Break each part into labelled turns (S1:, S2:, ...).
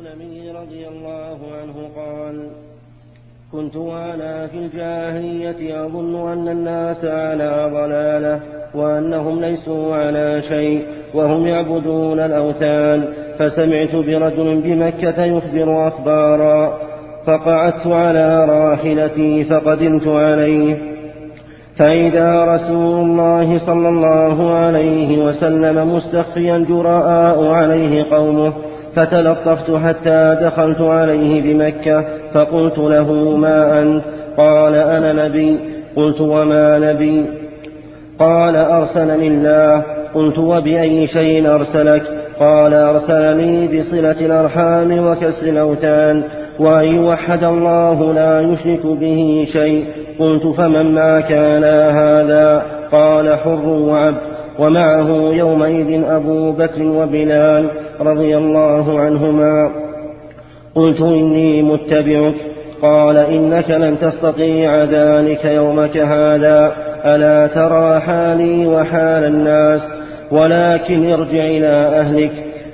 S1: السلمي رضي الله عنه قال: كنت وأنا في الجاهلية أظن أن الناس على ضلالة وأنهم ليسوا على شيء وهم يعبدون الأوثان، فسمعت برجل بمكة يخبر أخبارا، فقعدت على راحلتي فقدمت عليه، فإذا رسول الله صلى الله عليه وسلم مستخفيا جراء عليه قومه، فتلطفت حتى دخلت عليه بمكة، فقلت له: ما أنت؟ قال: أنا نبي. قلت: وما نبي؟ قال: أرسلني الله. قلت: وبأي شيء أرسلك؟ قال: أرسلني بصلة الأرحام وكسر الأوثان وأن يوحد الله لا يشرك به شيء. قلت: فمن ما كان هذا؟ قال: حر وعبد، ومعه يومئذ أبو بكر وبلال رضي الله عنهما. قلت: إني متبعك. قال: إنك لن تستطيع ذلك يومك هذا، ألا ترى حالي وحال الناس؟ ولكن ارجع إلى أهلك،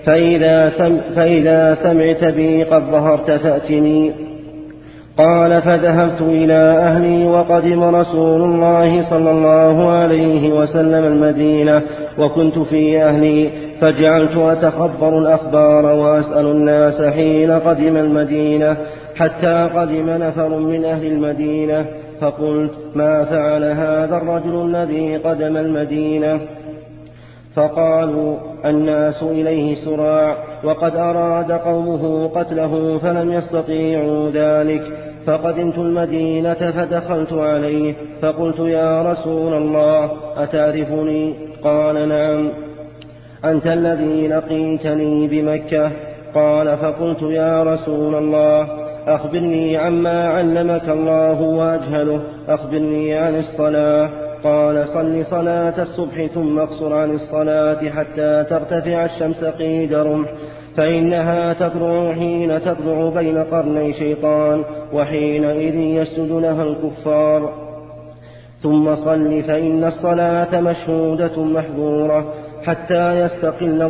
S1: فإذا سمعت بي قد ظهرت فأتني. قال: فذهبت إلى أهلي، وقدم رسول الله صلى الله عليه وسلم المدينة، وكنت في أهلي، فجعلت أتخبر الأخبار وأسأل الناس حين قدم المدينة، حتى قدم نفر من أهل المدينة، فقلت: ما فعل هذا الرجل الذي قدم المدينة؟ فقالوا: الناس إليه سراع، وقد أراد قومه قتله فلم يستطيعوا ذلك. فقدمت المدينة فدخلت عليه، فقلت: يا رسول الله، أتعرفني؟ قال: نعم، أنت الذي لقيتني بمكة. قال: فقلت: يا رسول الله، أخبرني عما علمك الله وأجهله، أخبرني عن الصلاة. قال: صل صلاة الصبح ثم اقصر عن الصلاة حتى ترتفع الشمس قيد رمح، فإنها تطلع حين تطلع بين قرني شيطان، وحينئذ يسجد لها الكفار. ثم صل، فإن الصلاة مشهودة محظورة حتى يستقل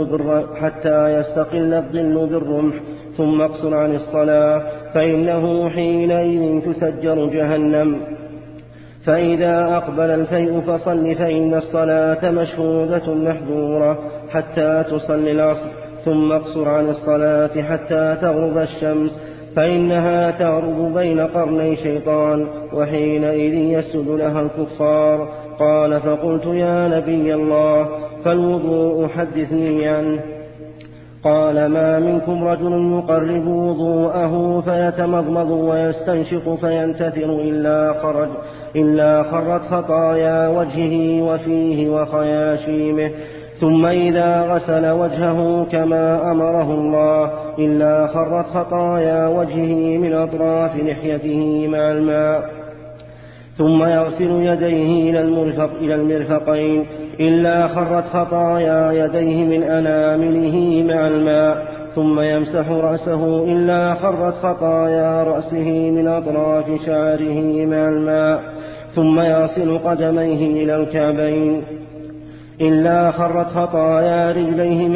S1: الظل بالرمح. ثم اقصر عن الصلاة، فإنه حينئذ تسجر جهنم. فإذا أقبل الفيء فصل، فإن الصلاة مشهودة محظورة حتى تصلي العصر. ثم اقصر عن الصلاة حتى تغرب الشمس، فإنها تغرب بين قرني شيطان، وحينئذ يسجد لها الكفار. قال: فقلت: يا نبي الله، فالوضوء حدثني عنه. قال: ما منكم رجل يقرب وضوءه فيتمضمض ويستنشق فينتثر إلا خرت خطايا وجهه وفيه وخياشيمه، ثم إذا غسل وجهه كما أمره الله إلا خرت خطايا وجهه من أطراف لحيته مع الماء، ثم يغسل يديه إلى المرفقين إلا خرت خطايا يديه من أنامله مع الماء، ثم يمسح رأسه إلا خرت خطايا رأسه من أطراف شعره مع الماء، ثم يغسل قدميه إلى الكعبين إلا خرت خطايا رجليه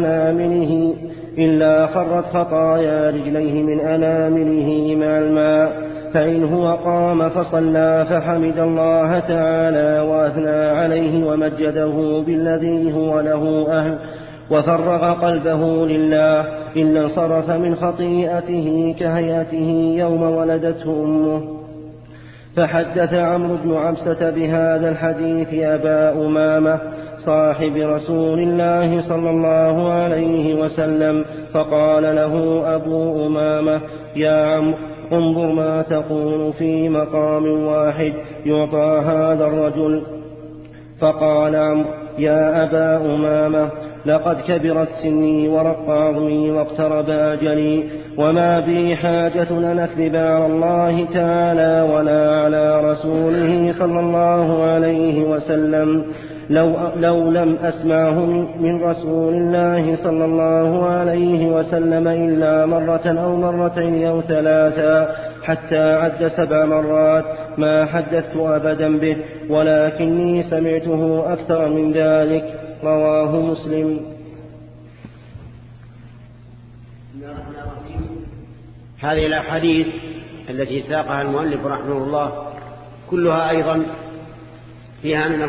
S1: من أنامله مع الماء. فإن هو قام فصلى فحمد الله تعالى وأثنى عليه ومجده بالذي هو له أهل، وفرغ قلبه لله، إلا انصرف من خطيئته كهيئته يوم ولدته أمه. فحدث عمرو بن عبسة بهذا الحديث أبا أمامة صاحب رسول الله صلى الله عليه وسلم، فقال له أبو أمامة: يا عمرو، انظر ما تقول في مقام واحد يعطى هذا الرجل. فقال عمرو: يا أبا أمامة، لقد كبرت سني ورق عظمي واقترب أجلي، وما بي حاجة أن أكذب على الله تعالى ولا على رسوله صلى الله عليه وسلم، لو لم أسمعه من رسول الله صلى الله عليه وسلم إلا مرة أو مرتين أو ثلاثا حتى عد 7 مرات ما حدثت أبدا به، ولكني سمعته أكثر من ذلك. رواه مسلم.
S2: هذه الأحاديث التي ساقها المؤلف رحمه الله كلها أيضا فيها من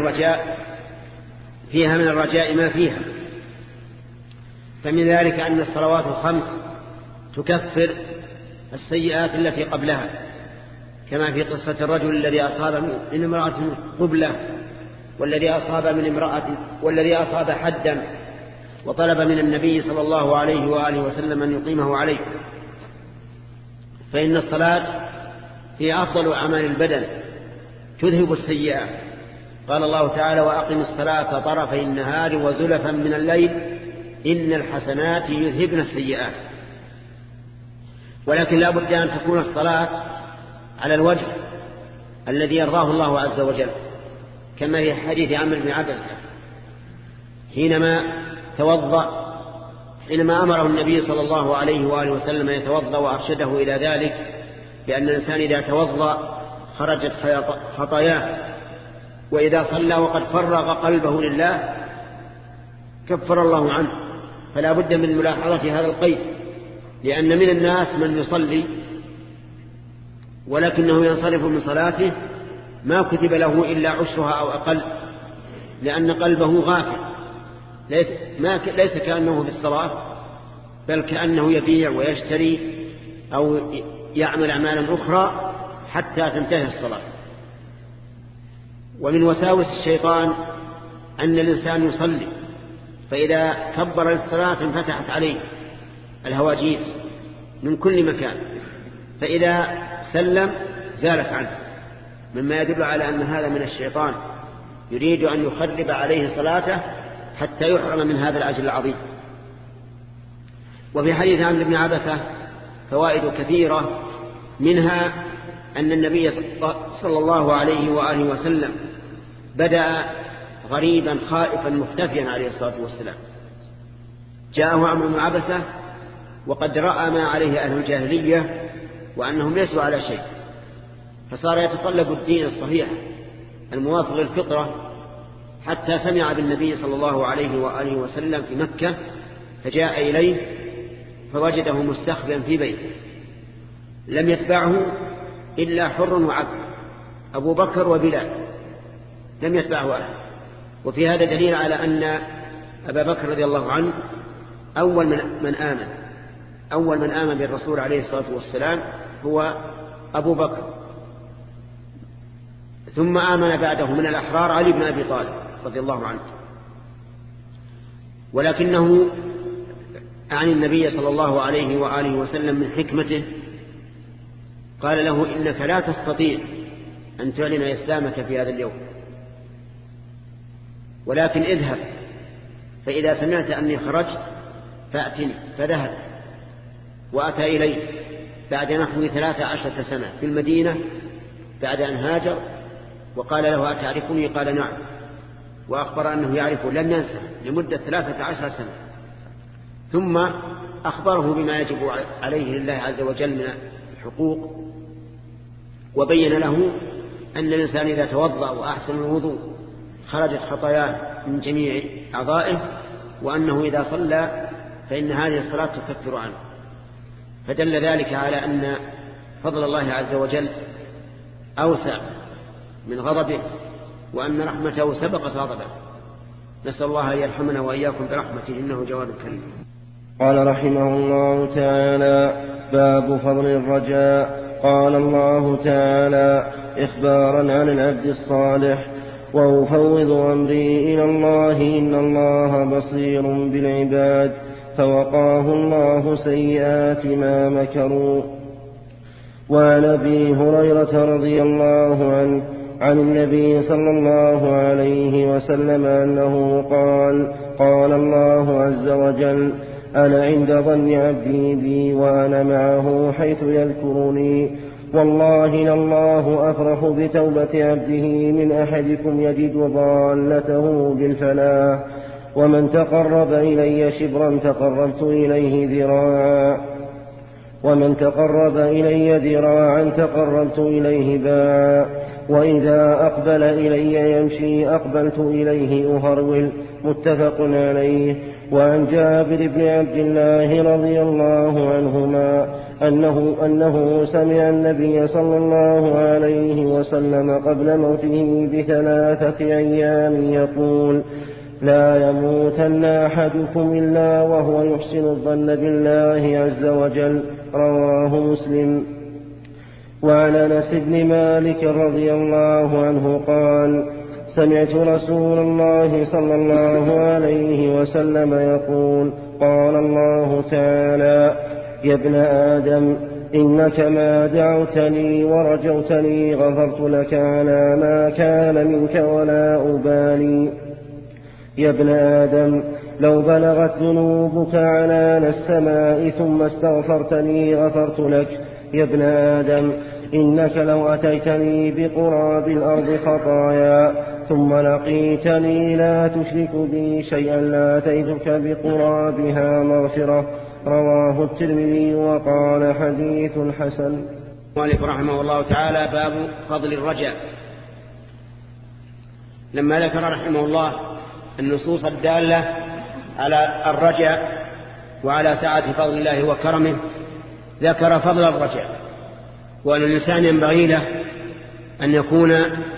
S2: الرجاء ما فيها. فمن ذلك أن الصلوات الخمس تكفر السيئات التي قبلها، كما في قصة الرجل الذي أصاب من امرأة قبلة، والذي أصاب حدا وطلب من النبي صلى الله عليه وآله وسلم أن يقيمه عليه. فإن الصلاة هي أفضل أعمال البدن تذهب السيئات. قال الله تعالى: وأقم الصلاة طرفي النهار وزلفا من الليل إن الحسنات يذهبن السيئات. ولكن لا بد أن تكون الصلاة على الوجه الذي يرضاه الله عز وجل، كما في حديث عمرو بن عبسة حينما أمره النبي صلى الله عليه وآله وسلم يتوضأ وأرشده إلى ذلك، بأن الإنسان إذا توضأ خرجت خطاياه، وإذا صلى وقد فرغ قلبه لله كفر الله عنه. فلا بد من ملاحظة هذا القيد، لأن من الناس من يصلي ولكنه ينصرف من صلاته ما كتب له إلا عشرها أو أقل، لأن قلبه غافل، ليس كأنه في الصلاة، بل كأنه يبيع ويشتري أو يعمل أعمالا أخرى حتى تنتهي الصلاة. ومن وساوس الشيطان أن الإنسان يصلي، فإذا كبر الصلاة انفتحت عليه الهواجيس من كل مكان، فإذا سلم زالت عنه، مما يدل على أن هذا من الشيطان يريد أن يخرب عليه صلاته حتى يحرم من هذا الأجر العظيم. وفي حديث عمرو بن عبسة فوائد كثيرة، منها أن النبي صلى الله عليه وآله وسلم بدأ غريبا خائفا مختفيا عليه الصلاة والسلام. جاءه عمرو بن عبسة وقد رأى ما عليه أهل الجاهلية وأنهم ليسوا على شيء، فصار يتطلب الدين الصحيح الموافق للفطرة، حتى سمع بالنبي صلى الله عليه وآله وسلم في مكة، فجاء إليه فوجده مستخبيا في بيته، لم يتبعه إلا حر وعبد، أبو بكر وبلال، لم يتبعه أحد. وفي هذا دليل على أن أبا بكر رضي الله عنه أول من آمن بالرسول عليه الصلاة والسلام هو أبو بكر، ثم آمن بعده من الأحرار علي بن أبي طالب رضي الله عنه. ولكنه عن النبي صلى الله عليه وآله وسلم من حكمته قال له: إنك لا تستطيع أن تعلن إسلامك في هذا اليوم، ولكن اذهب، فإذا سمعت أني خرجت فأتني. فذهب وأتى إليه بعد نحو 13 سنة في المدينة بعد أن هاجر، وقال له: أتعرفني؟ قال: نعم. وأخبر أنه يعرفه، لم ينسى لمدة 13 سنة. ثم أخبره بما يجب عليه لله عز وجل من الحقوق، وبين له أن الإنسان إذا توضأ وأحسن الوضوء خرجت خطاياه من جميع أعضائه، وأنه إذا صلى فإن هذه الصلاة تكفر عنه. فدل ذلك على أن فضل الله عز وجل أوسع من غضبه، وأن رحمته سبقت غضبه. نسأل الله أن يرحمنا وإياكم برحمته إنه جواد كريم.
S1: قال رحمه الله تعالى: باب فضل الرجاء. قال الله تعالى إخبارا عن العبد الصالح: وأفوض أمري إلى الله إن الله بصير بالعباد، فوقاه الله سيئات ما مكروا. وعن أبي هريرة رضي الله عنه عن النبي صلى الله عليه وسلم أنه قال: قال الله عز وجل: أنا عند ظن عبدي بي وأنا معه حيث يذكرني، والله لله أفرح بتوبة عبده من أحدكم يجد ضالته بالفلاح، ومن تقرب إلي شبرا تقربت إليه ذراعا، ومن تقرب إلي ذراعا تقربت إليه باعا، وإذا أقبل إلي يمشي أقبلت إليه أهرول. متفق عليه. وعن جابر بن عبد الله رضي الله عنهما أنه سمع النبي صلى الله عليه وسلم قبل موته ب3 أيام يقول: لا يموتن أحدكم إلا وهو يحسن الظن بالله عز وجل. رواه مسلم. وعن أنس بن مالك رضي الله عنه قال: سمعت رسول الله صلى الله عليه وسلم يقول: قال الله تعالى: يا ابن آدم إنك ما دعوتني ورجوتني غفرت لك على ما كان منك ولا أبالي. يا ابن آدم لو بلغت ذنوبك عنان السماء ثم استغفرتني غفرت لك. يا ابن آدم إنك لو أتيتني بقراب الأرض خطايا ثم لقيتني لا تشرك بي شيئا لاتيتك بقرابها مغفرة. رواه الترمذي وقال: حديث حسن.
S2: مالك رحمه الله تعالى: باب فضل الرجاء. لما ذكر رحمه الله النصوص الدالة على الرجاء وعلى سعة فضل الله وكرمه، ذكر فضل الرجاء، وأن الإنسان ينبغي له أن يكون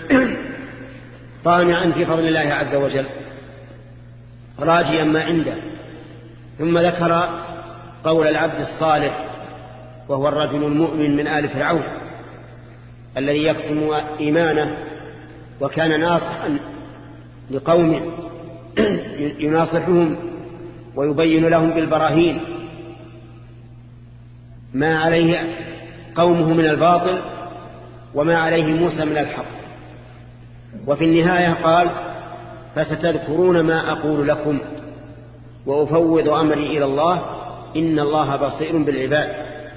S2: طامعا في فضل الله عز وجل راجيا ما عنده. ثم ذكر قول العبد الصالح وهو الرجل المؤمن من آل فرعون الذي يكتم إيمانه وكان ناصحا لقوم يناصحهم ويبين لهم بالبراهين ما عليه قومه من الباطل وما عليه موسى من الحق. وفي النهاية قال: فستذكرون ما أقول لكم وأفوض أمري إلى الله إن الله بصير بالعباد.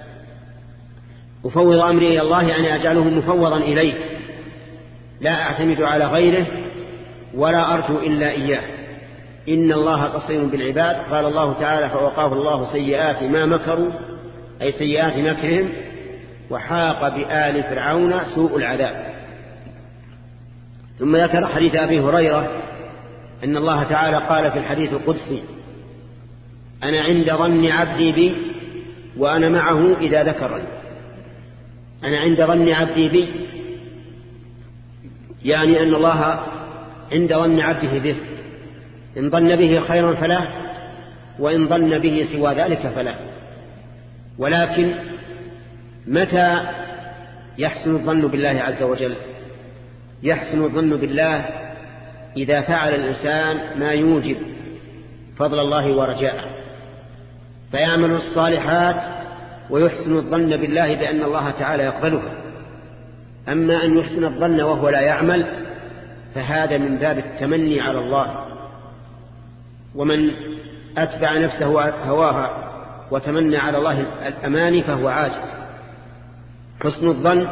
S2: أفوض أمري إلى الله يعني أجعله مفوضا إليه، لا أعتمد على غيره ولا أرجو إلا إياه. إن الله بصير بالعباد. قال الله تعالى: فوقاه الله سيئات ما مكروا، أي سيئات مكرهم، وحاق بآل فرعون سوء العذاب. ثم ذكر حديث أبي هريرة أن الله تعالى قال في الحديث القدسي: أنا عند ظن عبدي بي وأنا معه إذا ذكرني. أنا عند ظن عبدي بي يعني أن الله عند ظن عبده به، إن ظن به خيرا فلا، وإن ظن به سوى ذلك فلا. ولكن متى يحسن الظن بالله عز وجل؟ يحسن الظن بالله إذا فعل الإنسان ما يوجب فضل الله ورجاءه، فيعمل الصالحات ويحسن الظن بالله بأن الله تعالى يقبلها. أما أن يحسن الظن وهو لا يعمل فهذا من باب التمني على الله. ومن أتبع نفسه هواها وتمنى على الله الأماني فهو عاجز. حسن الظن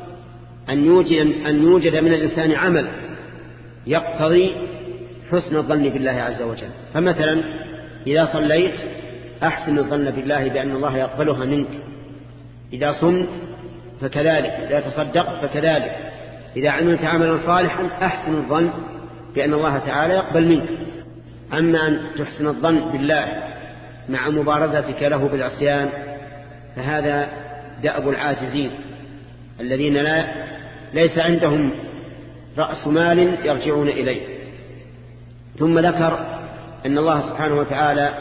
S2: أن يوجد من الإنسان عمل يقتضي حسن الظن بالله عز وجل. فمثلا إذا صليت أحسن الظن بالله بأن الله يقبلها منك، إذا صمت فكذلك، إذا تصدقت فكذلك، إذا عملت عملا صالحا أحسن الظن بأن الله تعالى يقبل منك. أما أن تحسن الظن بالله مع مبارزتك له بالعصيان فهذا دأب العاجزين الذين ليس عندهم رأس مال يرجعون إليه. ثم ذكر أن الله سبحانه وتعالى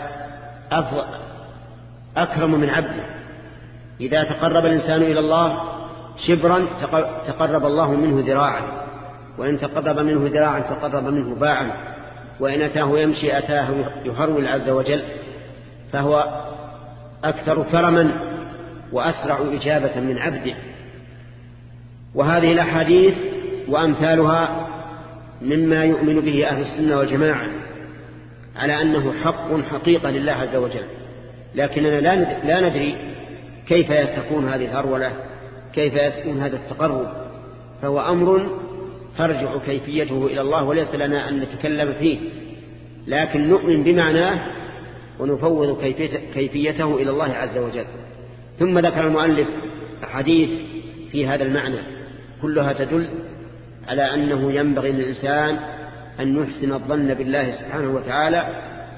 S2: أكرم من عبده. إذا تقرب الإنسان إلى الله شبرا تقرب الله منه ذراعا، وإن تقرب منه ذراعا تقرب منه باعا، وإن أتاه يمشي أتاه يهرول عز وجل، فهو أكثر كرما وأسرع إجابة من عبده. وهذه الأحاديث وأمثالها مما يؤمن به أهل السنة والجماعة على أنه حق حقيقة لله عز وجل، لكننا لا ندري كيف تكون هذه الهرولة، كيف يكون هذا التقرب، فهو أمر ترجع كيفيته إلى الله وليس لنا أن نتكلم فيه، لكن نؤمن بمعناه ونفوض كيفيته إلى الله عز وجل. ثم ذكر المؤلف حديث في هذا المعنى كلها تدل على أنه ينبغي للإنسان أن يحسن الظن بالله سبحانه وتعالى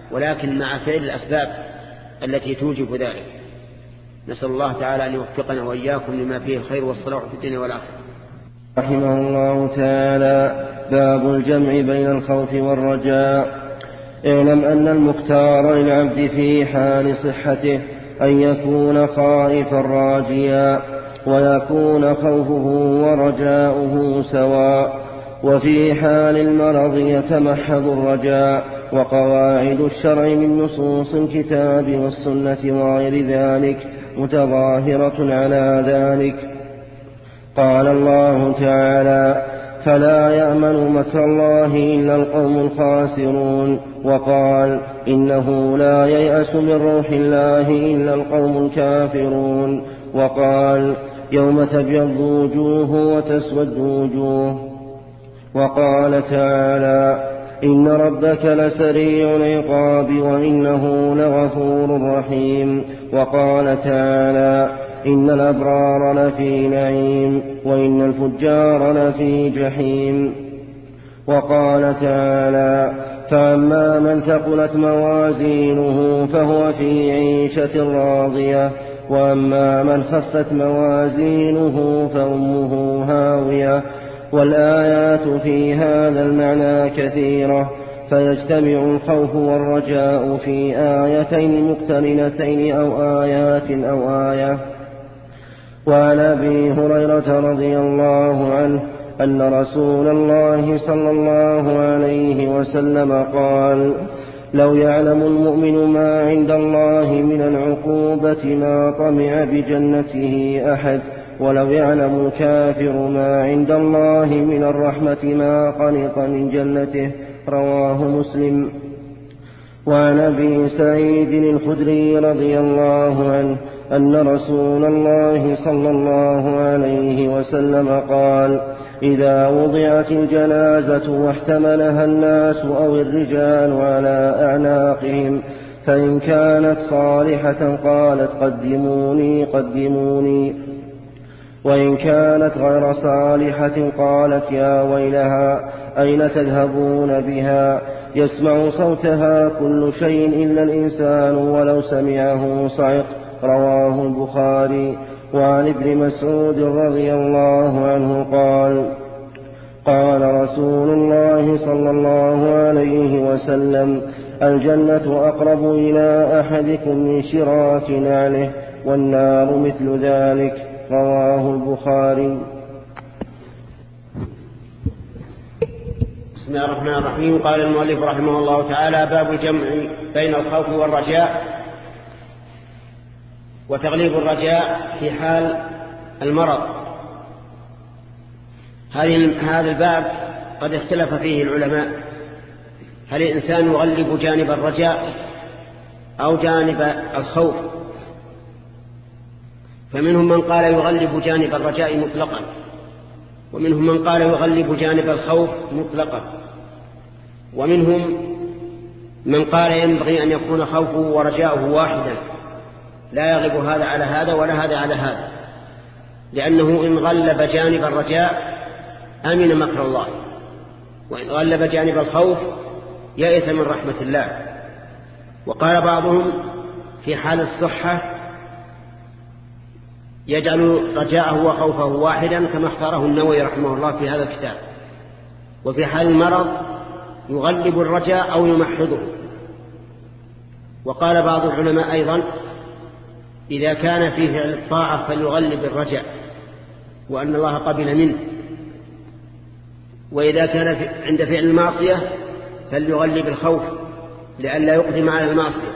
S2: ولكن مع فعل الأسباب التي توجب ذلك. نسأل الله تعالى أن يوفقنا وإياكم لما فيه الخير والصلاح في الدنيا والآخرة.
S1: رحمه الله تعالى. باب الجمع بين الخوف والرجاء. اعلم أن المختار للعبد في حال صحته أن يكون خائفا راجيا، ويكون خوفه ورجاؤه سواء، وفي حال المرض يتمحض الرجاء. وقواعد الشرع من نصوص الكتاب والسنة وغير ذلك متظاهرة على ذلك. قال الله تعالى: فلا يأمن مكر الله إلا القوم الخاسرون. وقال: إنه لا ييأس من روح الله إلا القوم الكافرون. وقال: يوم تبيض وجوه وتسود وجوه. وقال تعالى: إن ربك لسريع العقاب وإنه لغفور رحيم. وقال تعالى: إن الأبرار لفي نعيم وإن الفجار لفي جحيم. وقال تعالى: فأما من ثقلت موازينه فهو في عيشة راضية، وأما من خفت موازينه فأمه هاوية. والآيات في هذا المعنى كثيرة، فيجتمع الخوف والرجاء في آيتين مقترنتين أو آيات أو آية. وعن أبي هريرة رضي الله عنه أن رسول الله صلى الله عليه وسلم قال: لو يعلم المؤمن ما عند الله من العقوبة ما طمع بجنته أحد، ولو يعلم الكافر ما عند الله من الرحمة ما قنط من جنته. رواه مسلم. وعن أبي سعيد الخدري رضي الله عنه أن رسول الله صلى الله عليه وسلم قال: إذا وضعت الجنازة واحتملها الناس أو الرجال على أعناقهم، فإن كانت صالحة قالت: قدموني قدموني، وإن كانت غير صالحة قالت: يا ويلها أين تذهبون بها؟ يسمع صوتها كل شيء إلا الإنسان ولو سمعه صعق. رواه البخاري. وعن ابن مسعود رضي الله عنه قال: قال رسول الله صلى الله عليه وسلم: الجنة أقرب إلى أحدكم من شراك نعله، والنار مثل ذلك. رواه البخاري.
S2: بسم الله الرحمن الرحيم. قال المؤلف رحمه الله تعالى: باب الجمع بين الخوف والرجاء وتغليب الرجاء في حال المرض. هذا الباب قد اختلف فيه العلماء، هل الإنسان يغلب جانب الرجاء أو جانب الخوف؟ فمنهم من قال يغلب جانب الرجاء مطلقا، ومنهم من قال يغلب جانب الخوف مطلقا، ومنهم من قال ينبغي أن يكون خوفه ورجاؤه واحدا، لا يغلب هذا على هذا ولا هذا على هذا، لأنه إن غلب جانب الرجاء أمن مكر الله، وإن غلب جانب الخوف يئس من رحمة الله. وقال بعضهم في حال الصحة يجعل رجاءه وخوفه واحدا كما اختاره النووي رحمه الله في هذا الكتاب. وفي حال المرض يغلب الرجاء أو يمحضه. وقال بعض العلماء أيضا إذا كان في فعل الطاعة فليغلب الرجاء وأن الله قبل منه، وإذا كان عند فعل المعصية فليغلب الخوف لئلا يقدم على المعصية.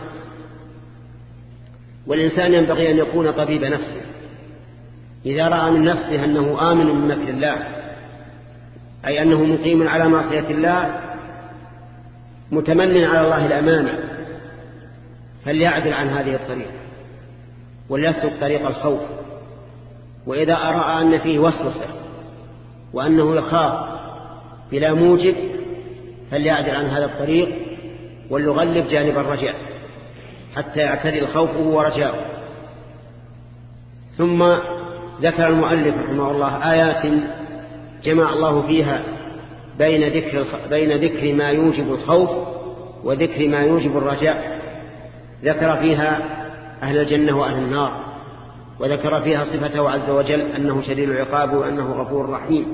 S2: والإنسان ينبغي أن يكون طبيب نفسه، إذا رأى من نفسه أنه آمن من مكر الله، أي أنه مقيم على معصية الله متمن على الله الأمانة، فليعدل عن هذه الطريقة وليسلك طريق الخوف. وإذا رأى أن فيه وسوسة وأنه يخاف بلا موجب فليعدل عن هذا الطريق وليغلب جانب الرجاء حتى يعتدل خوفه ورجاؤه. ثم ذكر المؤلف رحمه الله آيات جمع الله فيها بين ذكر ما يوجب الخوف وذكر ما يوجب الرجاء، ذكر فيها أهل الجنة وأهل النار، وذكر فيها صفته عز وجل أنه شديد العقاب وأنه غفور رحيم.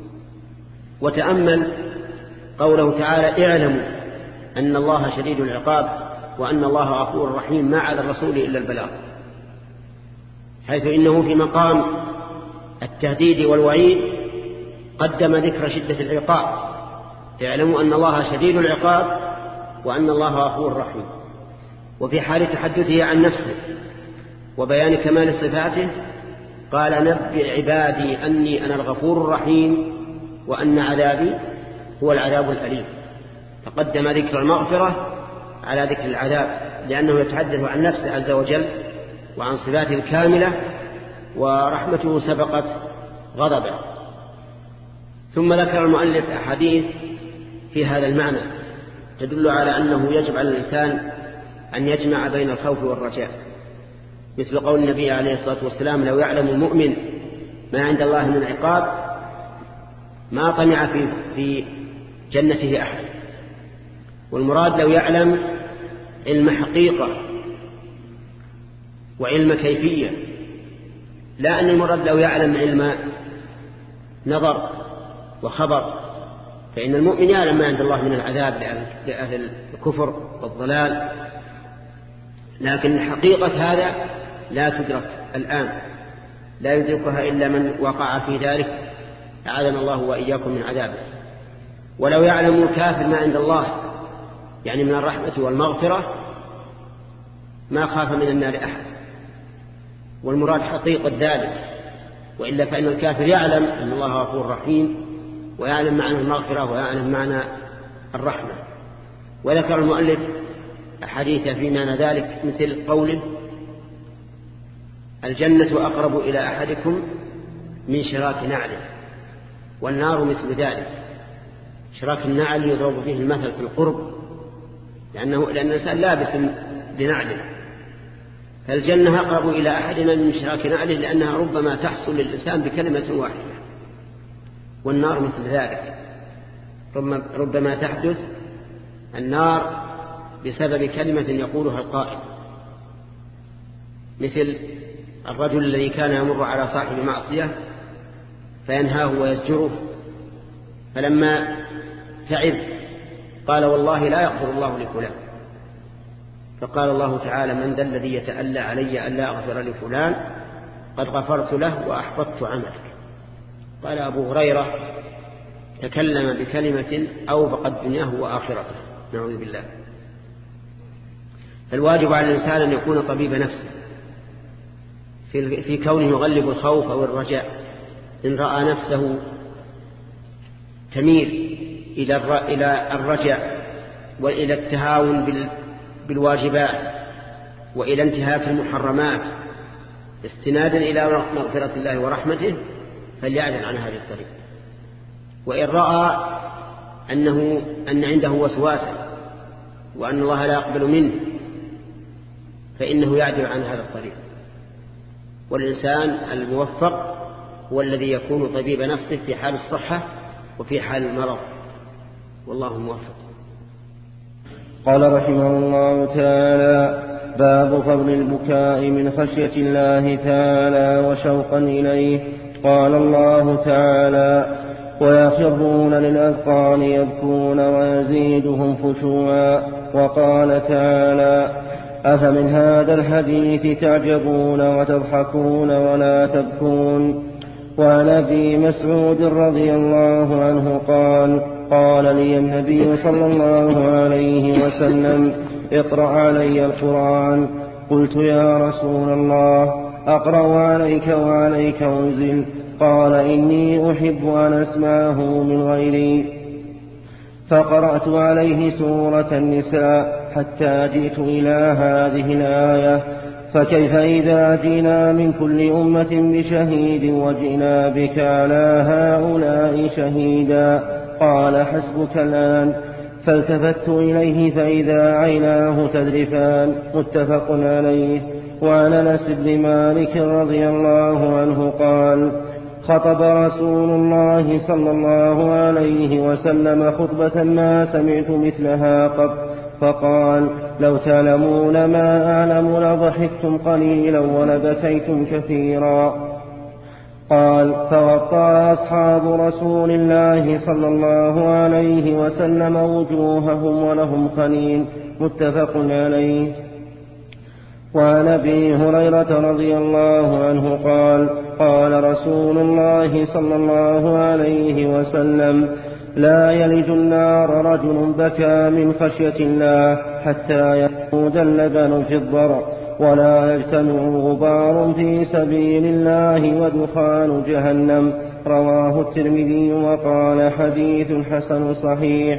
S2: وتأمل قوله تعالى: اعلموا أن الله شديد العقاب وأن الله غفور رحيم، ما على الرسول إلا البلاغ، حيث إنه في مقام التهديد والوعيد قدم ذكر شدة العقاب. اعلموا أن الله شديد العقاب وأن الله غفور رحيم. وفي حال تحدثه عن نفسه وبيان كمال صفاته قال: نبئ عبادي أني أنا الغفور الرحيم وأن عذابي هو العذاب الأليم. فقدم ذكر المغفرة على ذكر العذاب، لأنه يتحدث عن نفسه عز وجل وعن صفاته الكاملة، ورحمته سبقت غضبه. ثم ذكر المؤلف أحاديث في هذا المعنى تدل على أنه يجب على الإنسان أن يجمع بين الخوف والرجاء، مثل قول النبي عليه الصلاة والسلام: لو يعلم المؤمن ما عند الله من عقاب ما طمع في جنته أحد. والمراد لو يعلم علم حقيقة وعلم كيفية، لا أن المراد لو يعلم علم نظر وخبر، فإن المؤمن يعلم ما عند الله من العذاب لأهل الكفر والضلال، لكن حقيقة هذا لا تدرك الآن، لا يدركها إلا من وقع في ذلك، أعاذنا الله وإياكم من عذابه. ولو يعلم الكافر ما عند الله يعني من الرحمة والمغفرة ما خاف من النار أحد، والمراد حقيقة ذلك، وإلا فإن الكافر يعلم أن الله غفور رحيم ويعلم معنى المغفرة ويعلم معنى الرحمة. وذكر المؤلف أحاديث في معنى ذلك، مثل قوله: الجنة أقرب إلى أحدكم من شراك نعله، والنار مثل ذلك. شراك النعل يضرب به المثل في القرب، لأن الإنسان لابس لنعله، فالجنة أقرب إلى أحدنا من شراك نعله، لأنها ربما تحصل للإنسان بكلمة واحدة، والنار مثل ذلك، ربما تحدث النار بسبب كلمة يقولها القائل، مثل الرجل الذي كان يمر على صاحب معصية فينهاه ويزجره، فلما تعب قال: والله لا يغفر الله لفلان، فقال الله تعالى: من ذا الذي يتألى علي ألا أغفر لفلان؟ قد غفرت له وأحبطت عملك. قال أبو هريرة: تكلم بكلمة أوبقت دنياه وآخرته، نعوذ بالله. فالواجب على الإنسان أن يكون طبيب نفسه في كونه يغلب الخوف أو الرجاء. إن رأى نفسه تميل إلى الرجاء وإلى التهاون بالواجبات وإلى انتهاك المحرمات استنادا إلى مغفرة الله ورحمته، فليعدل عن هذه الطريق. وإن رأى أن عنده وسواسا وأن الله لا يقبل منه فإنه يعدل عن هذا الطريق. والإنسان الموفق هو الذي يكون طبيب نفسه في حال الصحة وفي حال المرض، والله موفق.
S1: قال رحمه الله تعالى: باب فضل البكاء من خشية الله تعالى وشوقا إليه. قال الله تعالى: ويخرون للأذقان يبكون ويزيدهم خشوعا. وقال تعالى: أفمن هذا الحديث تعجبون وتضحكون ولا تبكون. وعن أبي مسعود رضي الله عنه قال لي النبي صلى الله عليه وسلم: اقرأ علي القرآن. قلت: يا رسول الله، أقرأ عليك وعليك أنزل؟ قال: إني أحب أن أسمعه من غيري. فقرأت عليه سورة النساء حتى جئت إلى هذه الآية: فكيف إذا جئنا من كل أمة بشهيد وجئنا بك على هؤلاء شهيدا؟ قال: حسبك الآن. فالتفت إليه فإذا عيناه تذرفان. متفق عليه. وعن أنس بن مالك رضي الله عنه قال: خطب رسول الله صلى الله عليه وسلم خطبة ما سمعت مثلها قط، فقال: لو تعلمون ما أعلم لضحكتم قليلا ولبكيتم كثيرا. قال: فوطأ أصحاب رسول الله صلى الله عليه وسلم وجوههم ولهم خنين. متفق عليه. وعن أبي هريرة رضي الله عنه قال: قال رسول الله صلى الله عليه وسلم: لا يلج النار رجل بكى من خشية الله حتى يعود اللبن في الضرع، ولا يجتمع غبار في سبيل الله ودخان جهنم. رواه الترمذي وقال: حديث حسن صحيح.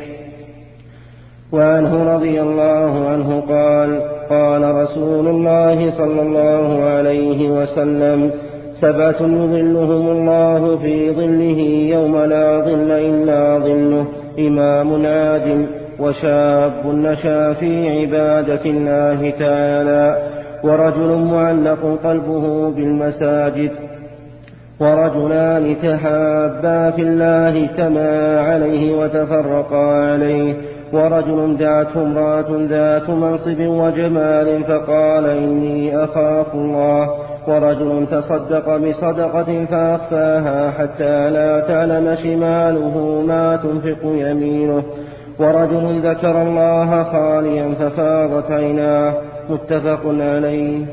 S1: وعنه رضي الله عنه قال: قال رسول الله صلى الله عليه وسلم: 7 يظلهم الله في ظله يوم لا ظل إلا ظله: إمام عادل، وشاب نشأ في عبادة الله تعالى، ورجل معلق قلبه بالمساجد، ورجلان تحابا في الله اجتمعا عليه وتفرقا عليه، ورجل دعته امرأة ذات منصب وجمال فقال: إني أخاف الله، ورجل تصدق بصدقة فأخفاها حتى لا تعلم شماله ما تنفق يمينه، ورجل ذكر الله خاليا ففاضت عيناه. متفق عليه.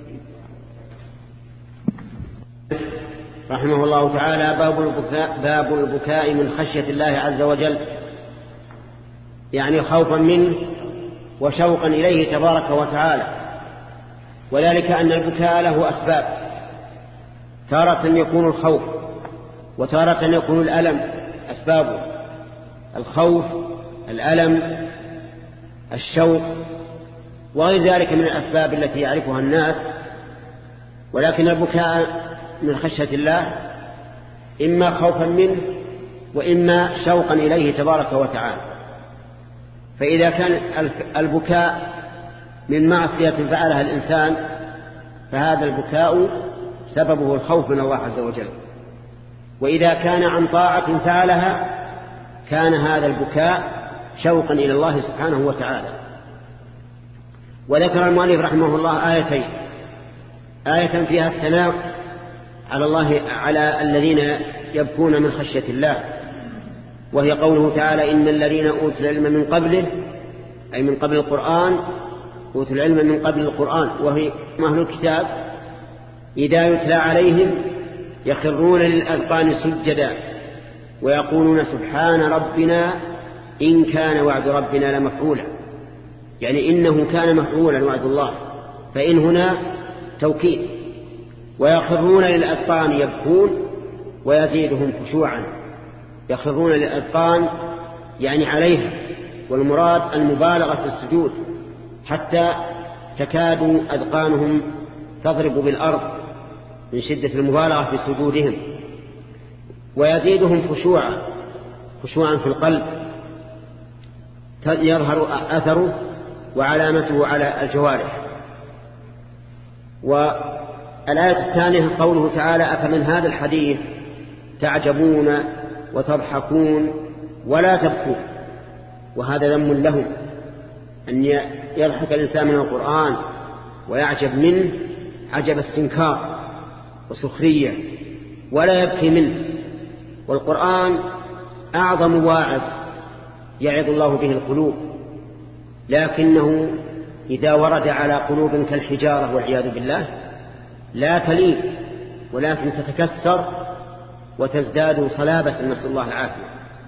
S2: رحمه الله تعالى: باب البكاء من خشية الله عز وجل، يعني خوفا منه وشوقا إليه تبارك وتعالى. وذلك أن البكاء له أسباب، تارة يكون الخوف وتارة يكون الألم. أسبابه الخوف، الألم، الشوق، وغير ذلك من الأسباب التي يعرفها الناس. ولكن البكاء من خشية الله إما خوفا منه وإما شوقا إليه تبارك وتعالى. فإذا كان البكاء من معصية فعلها الإنسان فهذا البكاء سببه الخوف من الله عز وجل، وإذا كان عن طاعة فعلها كان هذا البكاء شوقا إلى الله سبحانه وتعالى. وذكر المؤلف رحمه الله آيتين: آية فيها الثناء على الله على الذين يبكون من خشية الله، وهي قوله تعالى: إن الذين أوتوا العلم من قبله، أي من قبل القرآن، أوتوا العلم من قبل القرآن، وهي أهل الكتاب، إذا يتلى عليهم يخرون للأذقان سجدا ويقولون: سبحان ربنا إن كان وعد ربنا لمفعولا، يعني إنه كان مفعولا وعد الله، فإن هنا توكيد. ويخرون للأذقان يبكون ويزيدهم خشوعا. يخرون للأذقان يعني عليها، والمراد المبالغة في السجود حتى تكاد أذقانهم تضرب بالأرض من شدة المبالغة في سجودهم. ويزيدهم خشوعا في القلب يظهر أثره وعلامته على الجوارح. والآية الثانية قوله تعالى: أفمن هذا الحديث تعجبون وتضحكون ولا تبكون. وهذا ذم لهم، أن يضحك الإنسان من القرآن ويعجب منه عجب استنكار وسخرية ولا يبكي منه. والقرآن أعظم واعظ يعظ الله به القلوب، لكنه إذا ورد على قلوب كالحجارة والعياذ بالله لا تلين ولكن تتكسر وتزداد صلابة، نسأل الله العافية.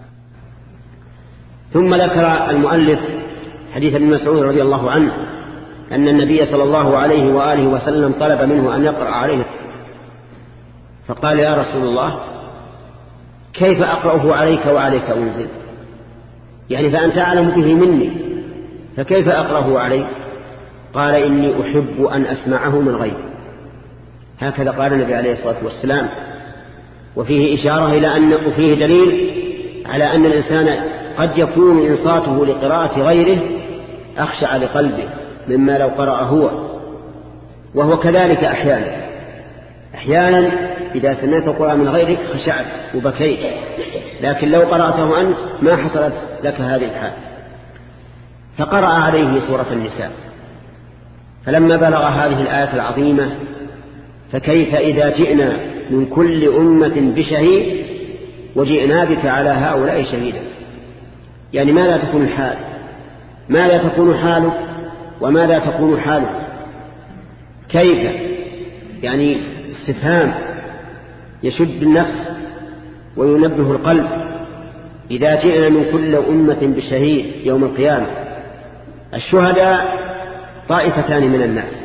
S2: ثم ذكر المؤلف حديث ابن مسعود رضي الله عنه أن النبي صلى الله عليه وآله وسلم طلب منه أن يقرأ عليه، فقال: يا رسول الله كيف أقرأه عليك وعليك أنزل؟ يعني فأنت أعلم به مني، فكيف أقرأه عليك؟ قال: إني أحب أن أسمعه من غيري. هكذا قال النبي عليه الصلاة والسلام. وفيه إشارة إلى أن وفيه دليل على أن الإنسان قد يكون إنصاته لقراءة غيره أخشع لقلبه مما لو قرأ هو، وهو كذلك أحيانا إذا سمعت القرآن من غيرك خشعت وبكيت، لكن لو قرأته أنت ما حصلت لك هذه الحال. فقرأ عليه سورة النساء. فلما بلغ هذه الآية العظيمة فكيف إذا جئنا من كل أمة بشهيد وجئنا بك على هؤلاء شهيدا، يعني ماذا تكون الحال؟ ماذا تكون حالك وماذا تكون حالك؟ كيف؟ يعني استفهام يشد النفس وينبه القلب. إذا جئنا من كل أمة بشهيد يوم القيامة، الشهداء طائفتان من الناس.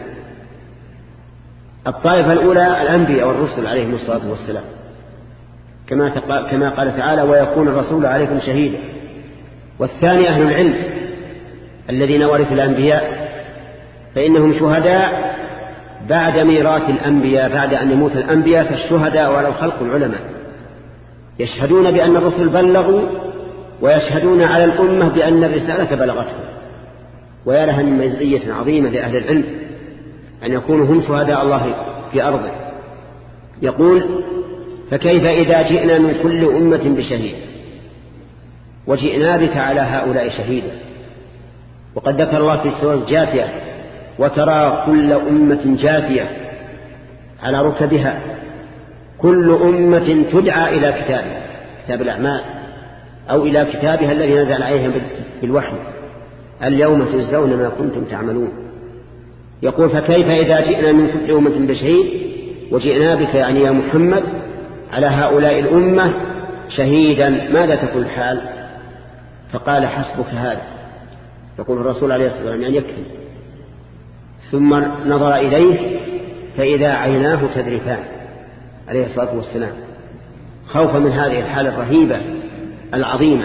S2: الطائفة الأولى الأنبياء والرسل عليهم الصلاة والسلام، كما قال تعالى ويكون الرسول عليكم شهيدا. والثاني أهل العلم الذين ورثوا الأنبياء، فإنهم شهداء بعد ميراث الأنبياء، بعد أن يموت الأنبياء فالشهداء على الخلق العلماء، يشهدون بأن الرسل بلغوا ويشهدون على الأمة بأن الرسالة بلغتهم. ويا لها من مزية عظيمة لأهل العلم أن يكونوا هم شهداء الله في أرضه. يقول فكيف إذا جئنا من كل أمة بشهيد وجئنا بك على هؤلاء شهيدا. وقد ذكر الله في السورة الجاثية وترى كل أمة جاثية على ركبها، كل أمة تدعى إلى كتابها، كتاب الأعمال، أو إلى كتابها الذي نزل عليهم بالوحي، اليوم تجزون ما كنتم تعملون. يقول فكيف إذا جئنا من كل أمة بشهيد وجئنا بك يعني يا محمد على هؤلاء الأمة شهيدا، ماذا تكون الحال؟ فقال حسبك هذا، يقول الرسول عليه الصلاة والسلام يعني يكفي. ثم نظر إليه فإذا عيناه تذرفان عليه الصلاة والسلام، خوفا من هذه الحالة الرهيبة العظيمة.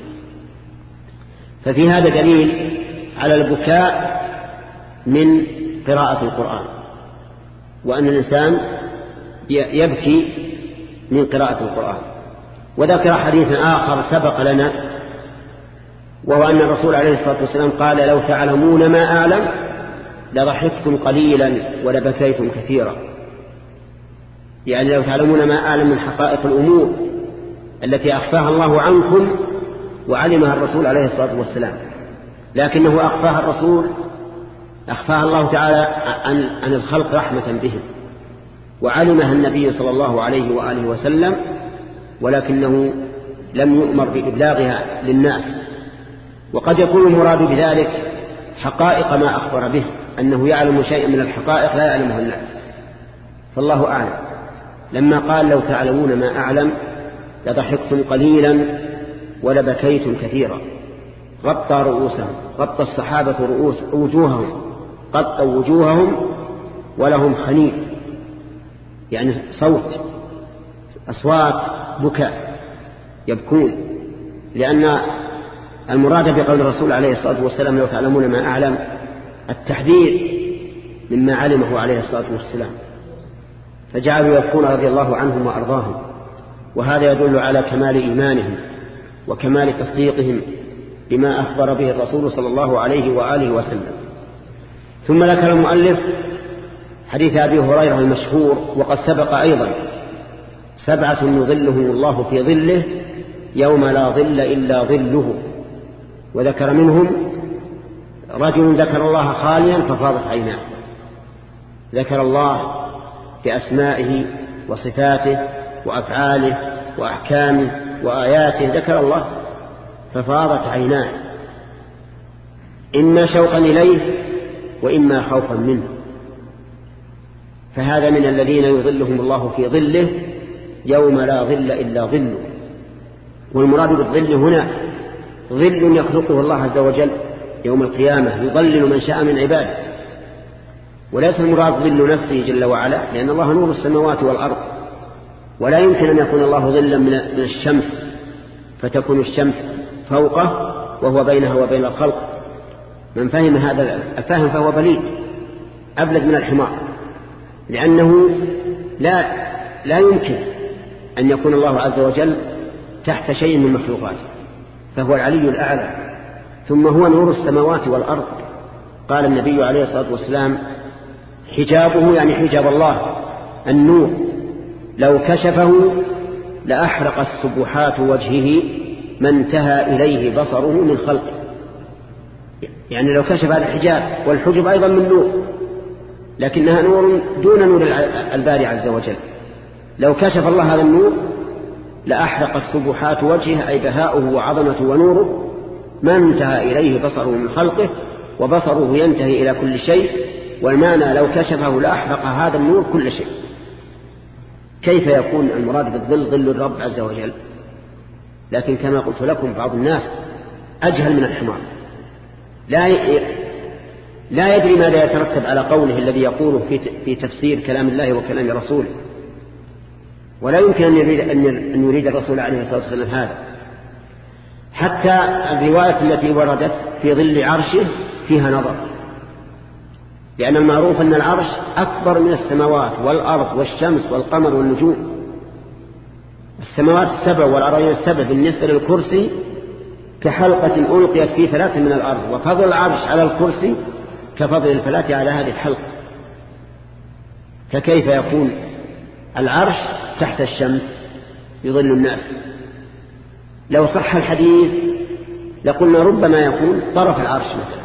S2: ففي هذا دليل على البكاء من قراءة القرآن، وأن الإنسان يبكي من قراءة القرآن. وذكر حديث آخر سبق لنا، وهو أن الرسول عليه الصلاة والسلام قال لو تعلمون ما أعلم لضحكتم قليلا ولبكيتم كثيرا، يعني لو تعلمون ما أعلم من حقائق الأمور التي أخفاها الله عنكم وعلمها الرسول عليه الصلاة والسلام، لكنه أخفاها الله تعالى عن الخلق رحمة بهم، وعلمها النبي صلى الله عليه وآله وسلم، ولكنه لم يؤمر بإبلاغها للناس. وقد يكون المراد بذلك حقائق ما أخبر به، أنه يعلم شيئا من الحقائق لا يعلمه الناس، فالله أعلم. لما قال لو تعلمون ما أعلم لضحكتم قليلا ولبكيتم كثيرا، غطى رؤوسهم، غطى الصحابة غطوا وجوههم ولهم خنين، يعني أصوات بكاء يبكون، لأن المراد بقول الرسول عليه الصلاة والسلام لو تعلمون ما أعلم التحذير مما علمه عليه الصلاة والسلام، فجعلوا يبكون رضي الله عنهم وأرضاهم. وهذا يدل على كمال إيمانهم وكمال تصديقهم بما أخبر به الرسول صلى الله عليه وآله وسلم. ثم ذكر المؤلف حديث أبي هريرة المشهور، وقد سبق أيضا 7 يظلهم الله في ظله يوم لا ظل إلا ظله. وذكر منهم رجل ذكر الله خاليا ففاضت عيناه، ذكر الله بأسمائه وصفاته وأفعاله وأحكامه وآياته، ذكر الله ففاضت عيناه، إما شوقا إليه وإما خوفا منه. فهذا من الذين يظلهم الله في ظله يوم لا ظل إلا ظله. والمراد بالظل هنا ظل يخلقه الله عز وجل يوم القيامة يظلل من شاء من عباده، وليس المراد ظل نفسه جل وعلا، لأن الله نور السماوات والأرض، ولا يمكن أن يكون الله ظلا من الشمس فتكون الشمس فوقه وهو بينها وبين الخلق. من فهم هذا الفهم فهو بليد أبلد من الحمار، لأنه لا يمكن أن يكون الله عز وجل تحت شيء من مخلوقاته، فهو العلي الأعلى، ثم هو نور السماوات والأرض. قال النبي عليه الصلاة والسلام حجابه يعني حجاب الله النور، لو كشفه لأحرق السبحات وجهه ما انتهى إليه بصره من خلقه. يعني لو كشف هذا الحجاب، والحجب أيضا من نور لكنها نور دون نور الباري عز وجل. لو كشف الله هذا النور لأحرق السبحات وجهه، أي بهاؤه وعظمته ونوره ما انتهى إليه بصره من خلقه، وبصره ينتهي إلى كل شيء. والمعنى لو كشفه لأحرق هذا النور كل شيء. كيف يكون المراد بالظل ظل الرب عز وجل؟ لكن كما قلت لكم بعض الناس أجهل من الحمار، لا يدري ماذا يترتب على قوله الذي يقوله في تفسير كلام الله وكلام رسوله، ولا يمكن أن يريد الرسول عليه الصلاة والسلام هذا. حتى الرواية التي وردت في ظل عرشه فيها نظر، لأن المعروف أن العرش أكبر من السماوات والأرض والشمس والقمر والنجوم. السماوات السبع والأراضين السبع بالنسبة للكرسي كحلقة ألقيت في فلاة من الأرض، وفضل العرش على الكرسي كفضل الفلاة على هذه الحلقة. فكيف يكون العرش تحت الشمس يظل الناس؟ لو صح الحديث لقلنا ربما يكون طرف العرش مثلا،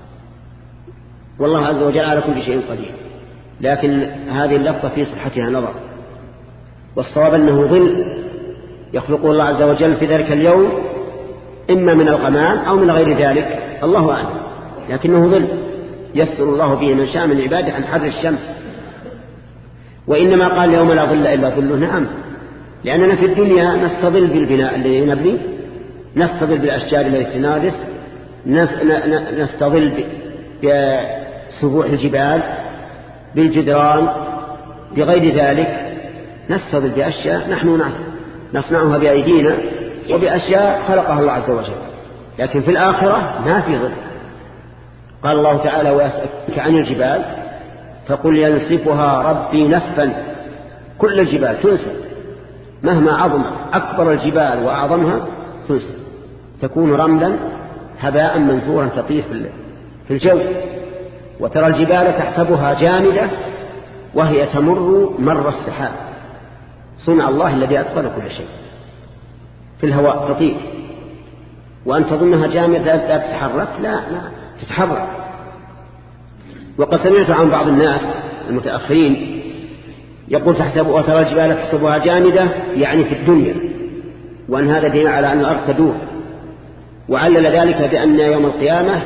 S2: والله عز وجل على كل شيء قدير، لكن هذه اللفظة في صحتها نظر. والصواب أنه ظل يخلقه الله عز وجل في ذلك اليوم، إما من الغمام أو من غير ذلك، الله أعلم، لكنه ظل يسر الله به من شاء من عباده عن حر الشمس. وإنما قال يوم لا ظل إلا ظله، نعم، لأننا في الدنيا نستظل بالبناء الذي نبني، نستظل بالأشجار التي نارس، نستظل بسبوع الجبال، بالجدران، بغير ذلك نستظل بأشياء نحن نصنعها بأيدينا وبأشياء خلقها الله عز وجل. لكن في الآخرة ما في ظل. قال الله تعالى ويسألك عن الجبال فقل ينسفها ربي نسفا، كل الجبال تنسف مهما عظمت، أكبر الجبال وأعظمها تنسف، تكون رملا هباء منثورا تطير في الجو. وترى الجبال تحسبها جامدة وهي تمر مر السحاب، صنع الله الذي أتقن كل شيء، في الهواء تطير، وأن تظنها جامدة لا تتحرك، لا تتحرك. وقد سمعت عن بعض الناس المتأخرين يقول وترى الجبال تحسبها جامدة يعني في الدنيا، وأن هذا دين على أن الأرض تدور، وعلل ذلك بأن يوم القيامة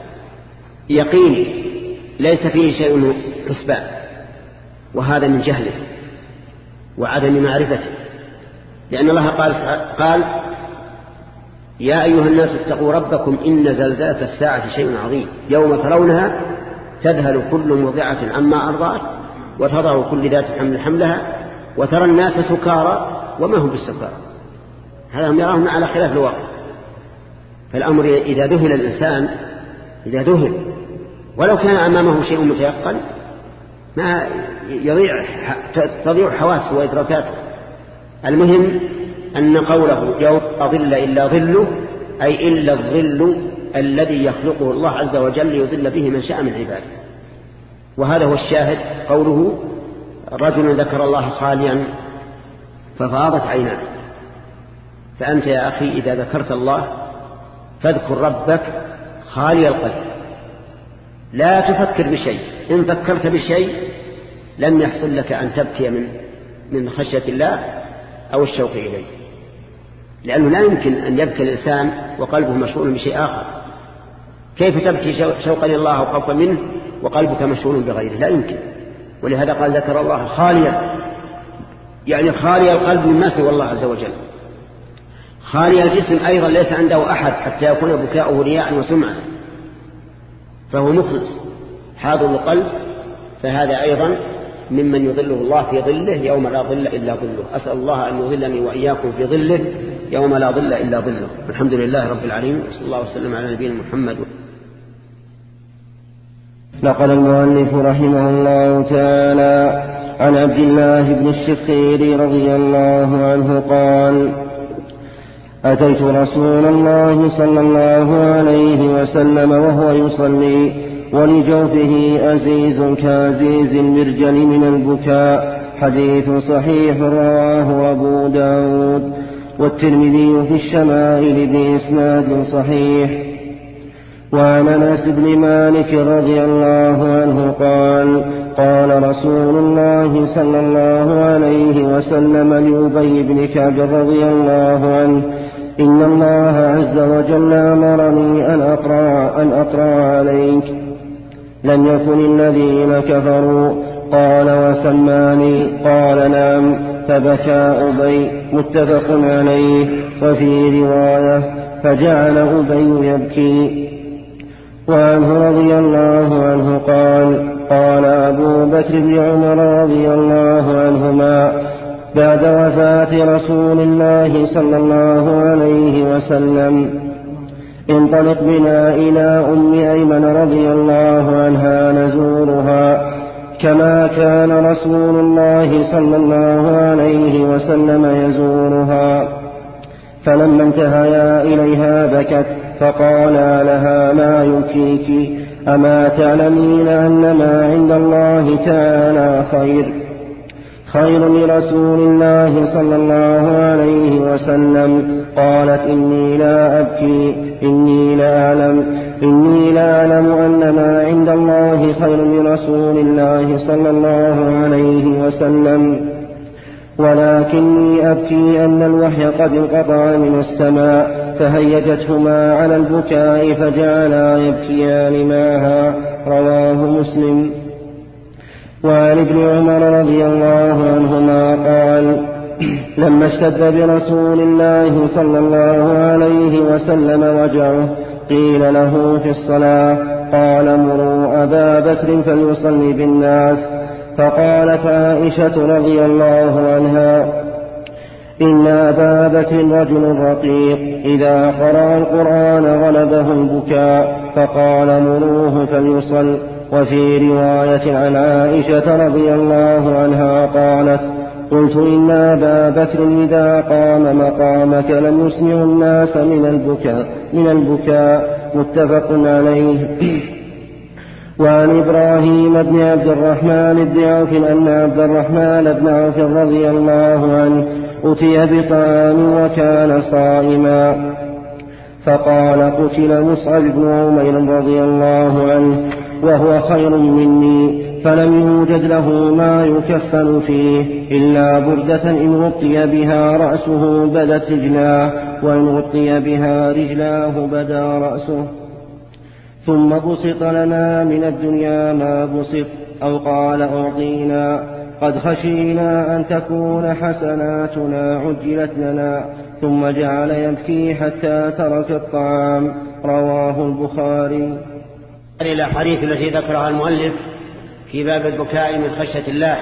S2: يقين ليس فيه شيء حسبان، وهذا من جهله وعدم معرفته. لأن الله قال يا أيها الناس اتقوا ربكم إن زلزلة الساعة شيء عظيم يوم ترونها تذهل كل مرضعة عما أرضعت وتضع كل ذات حمل حملها وترى الناس سكارى وما هم بالسكارى، هذا هم يراهم على خلاف الواقع. فالأمر إذا ذهل الإنسان، إذا ذهل ولو كان أمامه شيء متيقن ما تضيع حواسه وإدراكاته. المهم أن قوله يوم لا ظل إلا ظله، أي إلا الظل الذي يخلقه الله عز وجل يظل به من شاء من عباده. وهذا هو الشاهد، قوله رجل ذكر الله خاليا ففاضت عيناه. فأنت يا أخي إذا ذكرت الله فاذكر ربك خالي القلب، لا تفكر بشيء. إن فكرت بشيء لم يحصل لك أن تبكي من خشية الله أو الشوق إليه، لأنه لا يمكن أن يبكي الإنسان وقلبه مشغول بشيء آخر. كيف تبكي شوقا لله أو خوفا منه وقلبك مشغول بغيره؟ لا يمكن. ولهذا قال ذكر الله خاليا، يعني خالي القلب مما سوى الله عز وجل. خالي الجسم أيضا ليس عنده أحد حتى يكون بكاؤه رياء وسمعة، فهو مخلص حاضر القلب. فهذا أيضا ممن يظله الله في ظله يوم لا ظل إلا ظله. أسأل الله أن يظلني وإياكم في ظله يوم لا ظل إلا ظله. الحمد لله رب العالمين، وصلى الله وسلم على نبينا محمد.
S1: نقل المؤلف رحمه الله تعالى عن عبد الله بن الشخير رضي الله عنه قال: أتيت رسول الله صلى الله عليه وسلم وهو يصلي ولجوفه أزيز كازيز المرجل من البكاء. حديث صحيح رواه أبو داود والترمذي في الشمائل بإسناد صحيح. وعن أنس بن مالك رضي الله عنه قال قال رسول الله صلى الله عليه وسلم لأبي بن كعب رضي الله عنه إن الله عز وجل أمرني أن أقرأ عليك لم يكن الذين كفروا قال وسماني قال نعم فبكى أبي متفق عليه. وفي رواية فجعل أبي يبكي. وعنه رضي الله عنه قال أبو بكر بن عمر رضي الله عنهما بعد وفاة رسول الله صلى الله عليه وسلم انطلق بنا إلى أم أيمن رضي الله عنها نزورها كما كان رسول الله صلى الله عليه وسلم يزورها. فلما انتهيا إليها بكت فقالا لها ما يبكيك أما تعلمين أن ما عند الله تعالى خير لرسول الله صلى الله عليه وسلم. قالت إني لا أبكي إني لا أعلم أن ما عند الله خير لرسول الله صلى الله عليه وسلم ولكني أبكي أن الوحي قد انقطع من السماء فهيجتهما على البكاء فجعلا يبكيان معها. رواه مسلم. وعن ابن عمر رضي الله عنهما قال لما اشتد برسول الله صلى الله عليه وسلم وجعه قيل له في الصلاة قال مروا أبا بكر فليصلي بالناس. فقالت عائشة رضي الله عنها إن أبا بكر رجل رقيق إذا قرأ القرآن غلبه البكاء فقال مروه فليصل. وفي رواية عن عائشة رضي الله عنها قالت قلت إن أبا بكر إذا قام مقامك لم يسمع الناس من البكاء متفق عليه. وعن إبراهيم بن عبد الرحمن بن عوف أن عبد الرحمن بن عوف رضي الله عنه أتي بطعام وكان صائما فقال قتل مصعب بن عمير رضي الله عنه وهو خير مني فلم يوجد له ما يكفن فيه إلا بردة إن غطي بها رأسه بدت رجلاه وإن غطي بها رجلاه بدا رأسه. ثم بسط لنا من الدنيا ما بسط أو قال أعطينا قد خشينا أن تكون حسناتنا عجلت لنا ثم جعل يبكي حتى ترك الطعام. رواه البخاري.
S2: إلى الأحاديث التي ذكرها المؤلف في باب البكاء من خشية الله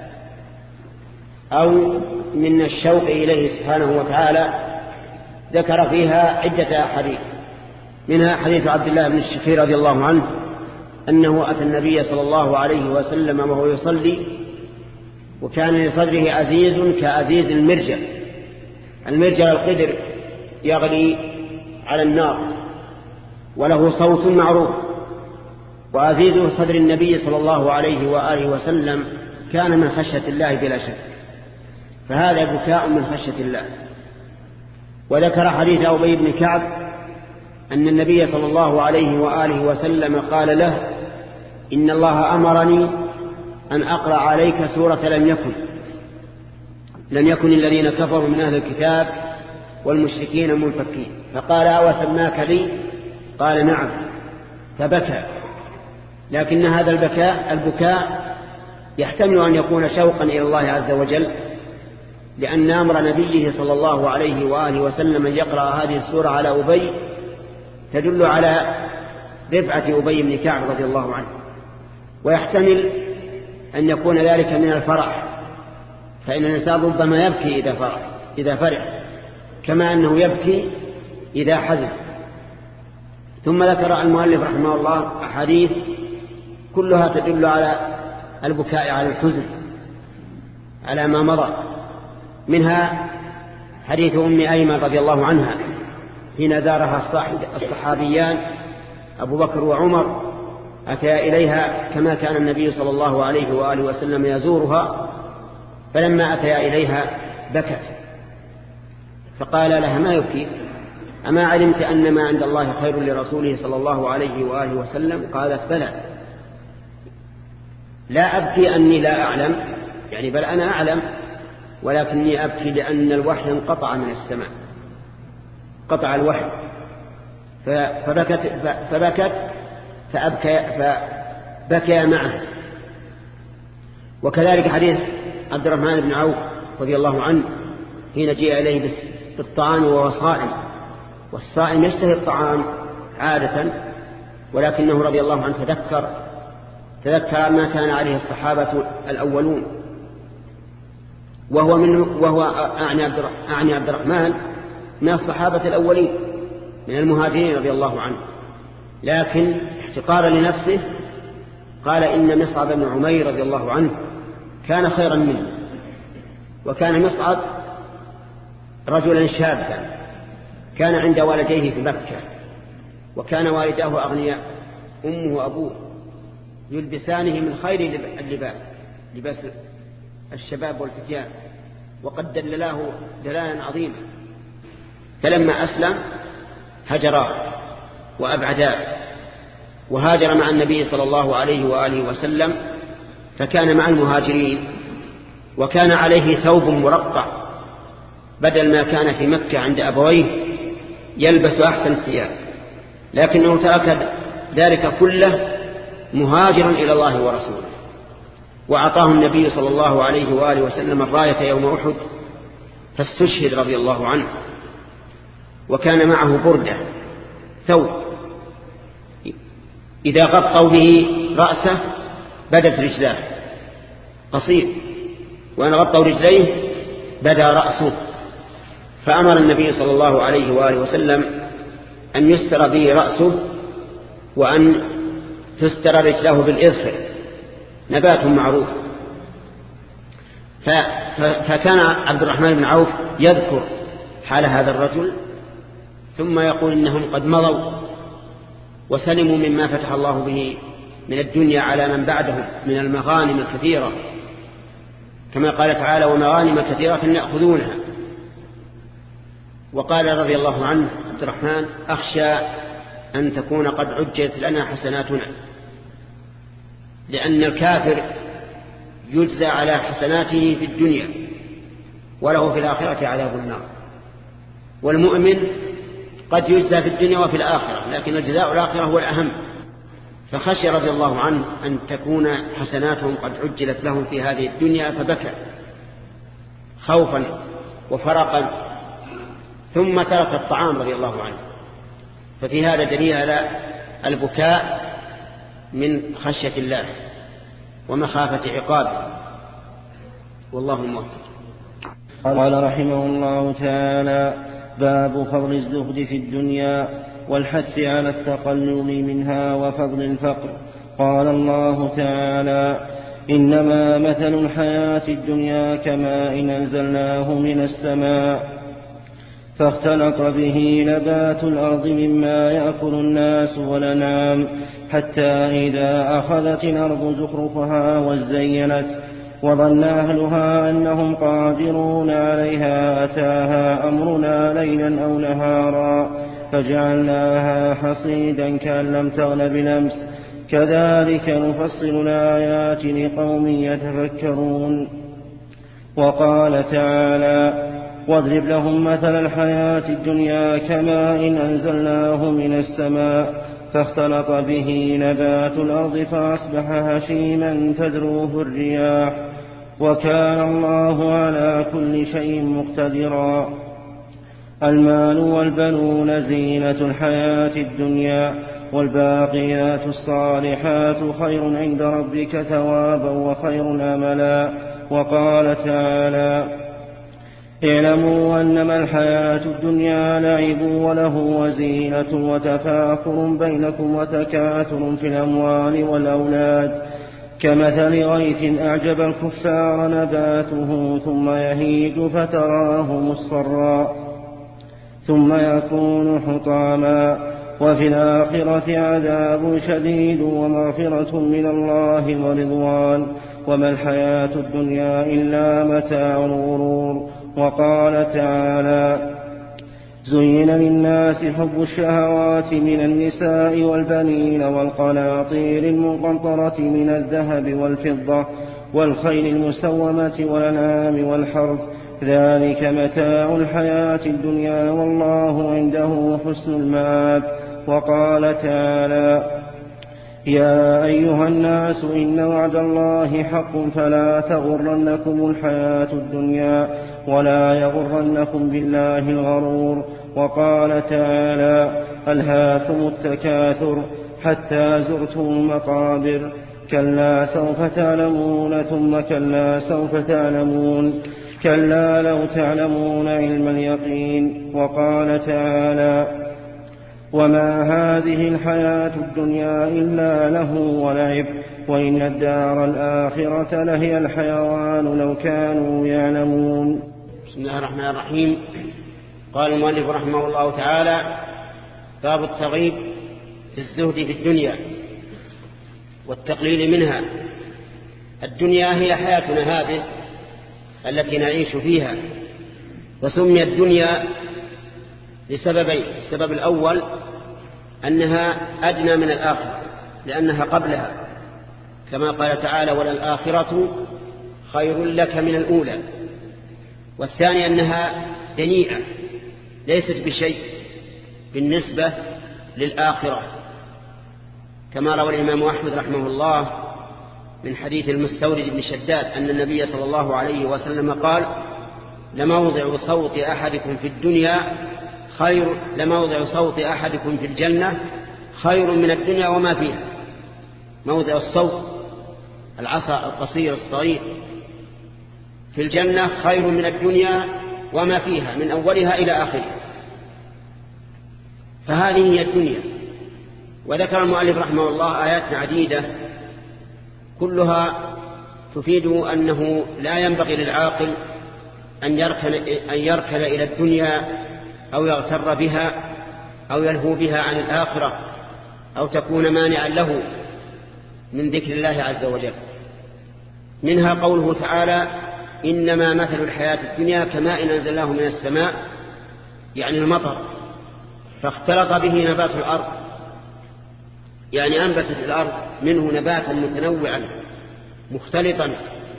S2: أو من الشوق إليه سبحانه وتعالى ذكر فيها عدة أحاديث منها حديث عبد الله بن الشخير رضي الله عنه أنه أتى النبي صلى الله عليه وسلم وهو يصلي وكان لصدره عزيز كعزيز المرجل القدر يغلي على النار وله صوت معروف. وعزيز صدر النبي صلى الله عليه وآله وسلم كان من خشية الله بلا شك فهذا بكاء من خشية الله. وذكر حديث أبي بن كعب أن النبي صلى الله عليه وآله وسلم قال له إن الله أمرني أن أقرأ عليك سورة لم يكن الذين كفروا من أهل الكتاب والمشركين منفكين فقال أوسماك لي قال نعم فبكى. لكن هذا البكاء يحتمل أن يكون شوقا إلى الله عز وجل لأن أمر نبيه صلى الله عليه وآله وسلم أن يقرأ هذه السورة على أبي تدل على رفعة أبي بن كعب رضي الله عنه. ويحتمل أن يكون ذلك من الفرح فإن الإنسان ربما يبكي إذا فرح كما أنه يبكي إذا حزن. ثم ذكر المؤلف رحمه الله أحاديث كلها تدل على البكاء على الحزن على ما مضى منها حديث أم أيمن رضي الله عنها حين زارها الصحابيان أبو بكر وعمر أتيا إليها كما كان النبي صلى الله عليه وآله وسلم يزورها فلما أتيا إليها بكت فقال لها ما يبكي أما علمت أن ما عند الله خير لرسوله صلى الله عليه وآله وسلم؟ قالت بلى. لا أبكي أني لا أعلم، يعني بل أنا أعلم، ولكني أبكي لأن الوحي انقطع من السماء، قطع الوحي. فبكت فبكى معه. وكذلك حديث عبد الرحمن بن عوف رضي الله عنه حين جاء إليه بالطعام وهو صائم، والصائم يشتهي الطعام عادة، ولكنه رضي الله عنه تذكر ما كان عليه الصحابة الأولون، وهو أعني عبد الرحمن من الصحابة الأولين من المهاجرين رضي الله عنه، لكن احتقارا لنفسه قال إن مصعب بن عمير رضي الله عنه كان خيرا منه. وكان مصعب رجلا شابا كان عند والديه في مكة، وكان والداه أغنياء، أمه وأبوه يلبسانه من خير اللباس، لباس الشباب والفتيان، وقد دللاه دلالا عظيما. فلما أسلم هجراه وأبعداه، وهاجر مع النبي صلى الله عليه وآله وسلم، فكان مع المهاجرين، وكان عليه ثوب مرقع بدل ما كان في مكة عند أبويه يلبس أحسن الثياب، لكنه ترك ذلك كله مهاجرا إلى الله ورسوله. وأعطاه النبي صلى الله عليه وآله وسلم الراية يوم أحد فاستشهد رضي الله عنه. وكان معه بردة، ثوب إذا غطوا به رأسه بدت رجلاه، قصير، وإن غطوا رجليه بدا رأسه. فأمر النبي صلى الله عليه وآله وسلم أن يستر به رأسه، وأن تستر رجله بالإذخر، نبات معروف. فكان عبد الرحمن بن عوف يذكر حال هذا الرجل، ثم يقول إنهم قد مضوا وسلموا مما فتح الله به من الدنيا على من بعدهم من المغانم الكثيرة، كما قال تعالى ومغانم كثيرة يأخذونها. وقال رضي الله عنه عبد الرحمن أخشى أن تكون قد عجلت لنا حسناتنا، لأن الكافر يجزى على حسناته في الدنيا وله في الآخرة عذاب النار، والمؤمن قد يجزى في الدنيا وفي الآخرة، لكن الجزاء الآخرة هو الأهم. فخشي رضي الله عنه أن تكون حسناتهم قد عجلت لهم في هذه الدنيا، فبكى خوفا وفرقا، ثم ترك الطعام رضي الله عنه. ففي هذا دليل على البكاء من خشية الله ومخافة عقابه، والله موفق.
S1: قال رحمه الله تعالى باب فضل الزهد في الدنيا والحث على التقلل منها وفضل الفقر. قال الله تعالى إنما مثل الحياة الدنيا كماء أنزلناه من السماء فاختلط به نبات الأرض مما يأكل الناس والأنعام حتى إذا أخذت الأرض زخرفها وزينت وظن أهلها أنهم قادرون عليها أتاها أمرنا ليلا أو نهارا فجعلناها حصيدا كأن لم تغن بالأمس كذلك نفصل الآيات لقوم يتفكرون. وقال تعالى واضرب لهم مثل الحياة الدنيا كماء أنزلناه من السماء فاختلط به نبات الأرض فأصبح هشيما تذروه الرياح وكان الله على كل شيء مقتدرا. المال والبنون زينة الحياة الدنيا والباقيات الصالحات خير عند ربك ثوابا وخير أملا. وقال تعالى اعلموا أنما الحياة الدنيا لعب وله وزينة وتفاخر بينكم وتكاثر في الأموال والأولاد كمثل غيث أعجب الكفار نباته ثم يهيج فتراه مصفرا ثم يكون حطاما وفي الآخرة عذاب شديد ومغفرة من الله ورضوان وما الحياة الدنيا إلا متاع الغرور. وقال تعالى زين للناس حب الشهوات من النساء والبنين والقناطير المقنطرة من الذهب والفضة والخيل المسومة والأنعام والحرث، ذلك متاع الحياة الدنيا والله عنده حسن المآب. وقال تعالى: يا أيها الناس إن وعد الله حق فلا تغرنكم الحياة الدنيا ولا يغرنكم بالله الغرور. وقال تعالى: ألهاكم التكاثر حتى زرتم المقابر، كلا سوف تعلمون ثم كلا سوف تعلمون، كلا لو تعلمون علم اليقين. وقال تعالى: وما هذه الحياة الدنيا إلا له ولعب وإن الدار الآخرة لهي الحيوان لو كانوا يعلمون.
S2: بسم الله الرحمن الرحيم. قال المؤلف رحمه الله تعالى: باب الترغيب في الزهد في الدنيا والتقليل منها. الدنيا هي حياتنا هذه التي نعيش فيها، وسميت الدنيا لسببين: السبب الأول أنها أدنى من الآخرة لأنها قبلها، كما قال تعالى: وللآخرة خير لك من الأولى. والثاني أنها دنيئة ليست بشيء بالنسبة للآخرة، كما روى الإمام أحمد رحمه الله من حديث المستورد بن شداد أن النبي صلى الله عليه وسلم قال: لموضع صوت أحدكم في الدنيا خير، لموضع صوت أحدكم في الجنة خير من الدنيا وما فيها. موضع الصوت العصا القصير الصغير في الجنة خير من الدنيا وما فيها من أولها إلى آخرها. فهذه هي الدنيا. وذكر المؤلف رحمه الله آيات عديدة كلها تفيد أنه لا ينبغي للعاقل أن يركن إلى الدنيا أو يغتر بها أو يلهو بها عن الآخرة أو تكون مانعا له من ذكر الله عز وجل. منها قوله تعالى: إنما مثل الحياة الدنيا كماء أنزلناه من السماء، يعني المطر، فاختلط به نبات الأرض، يعني أنبتت الأرض منه نباتا متنوعا مختلطا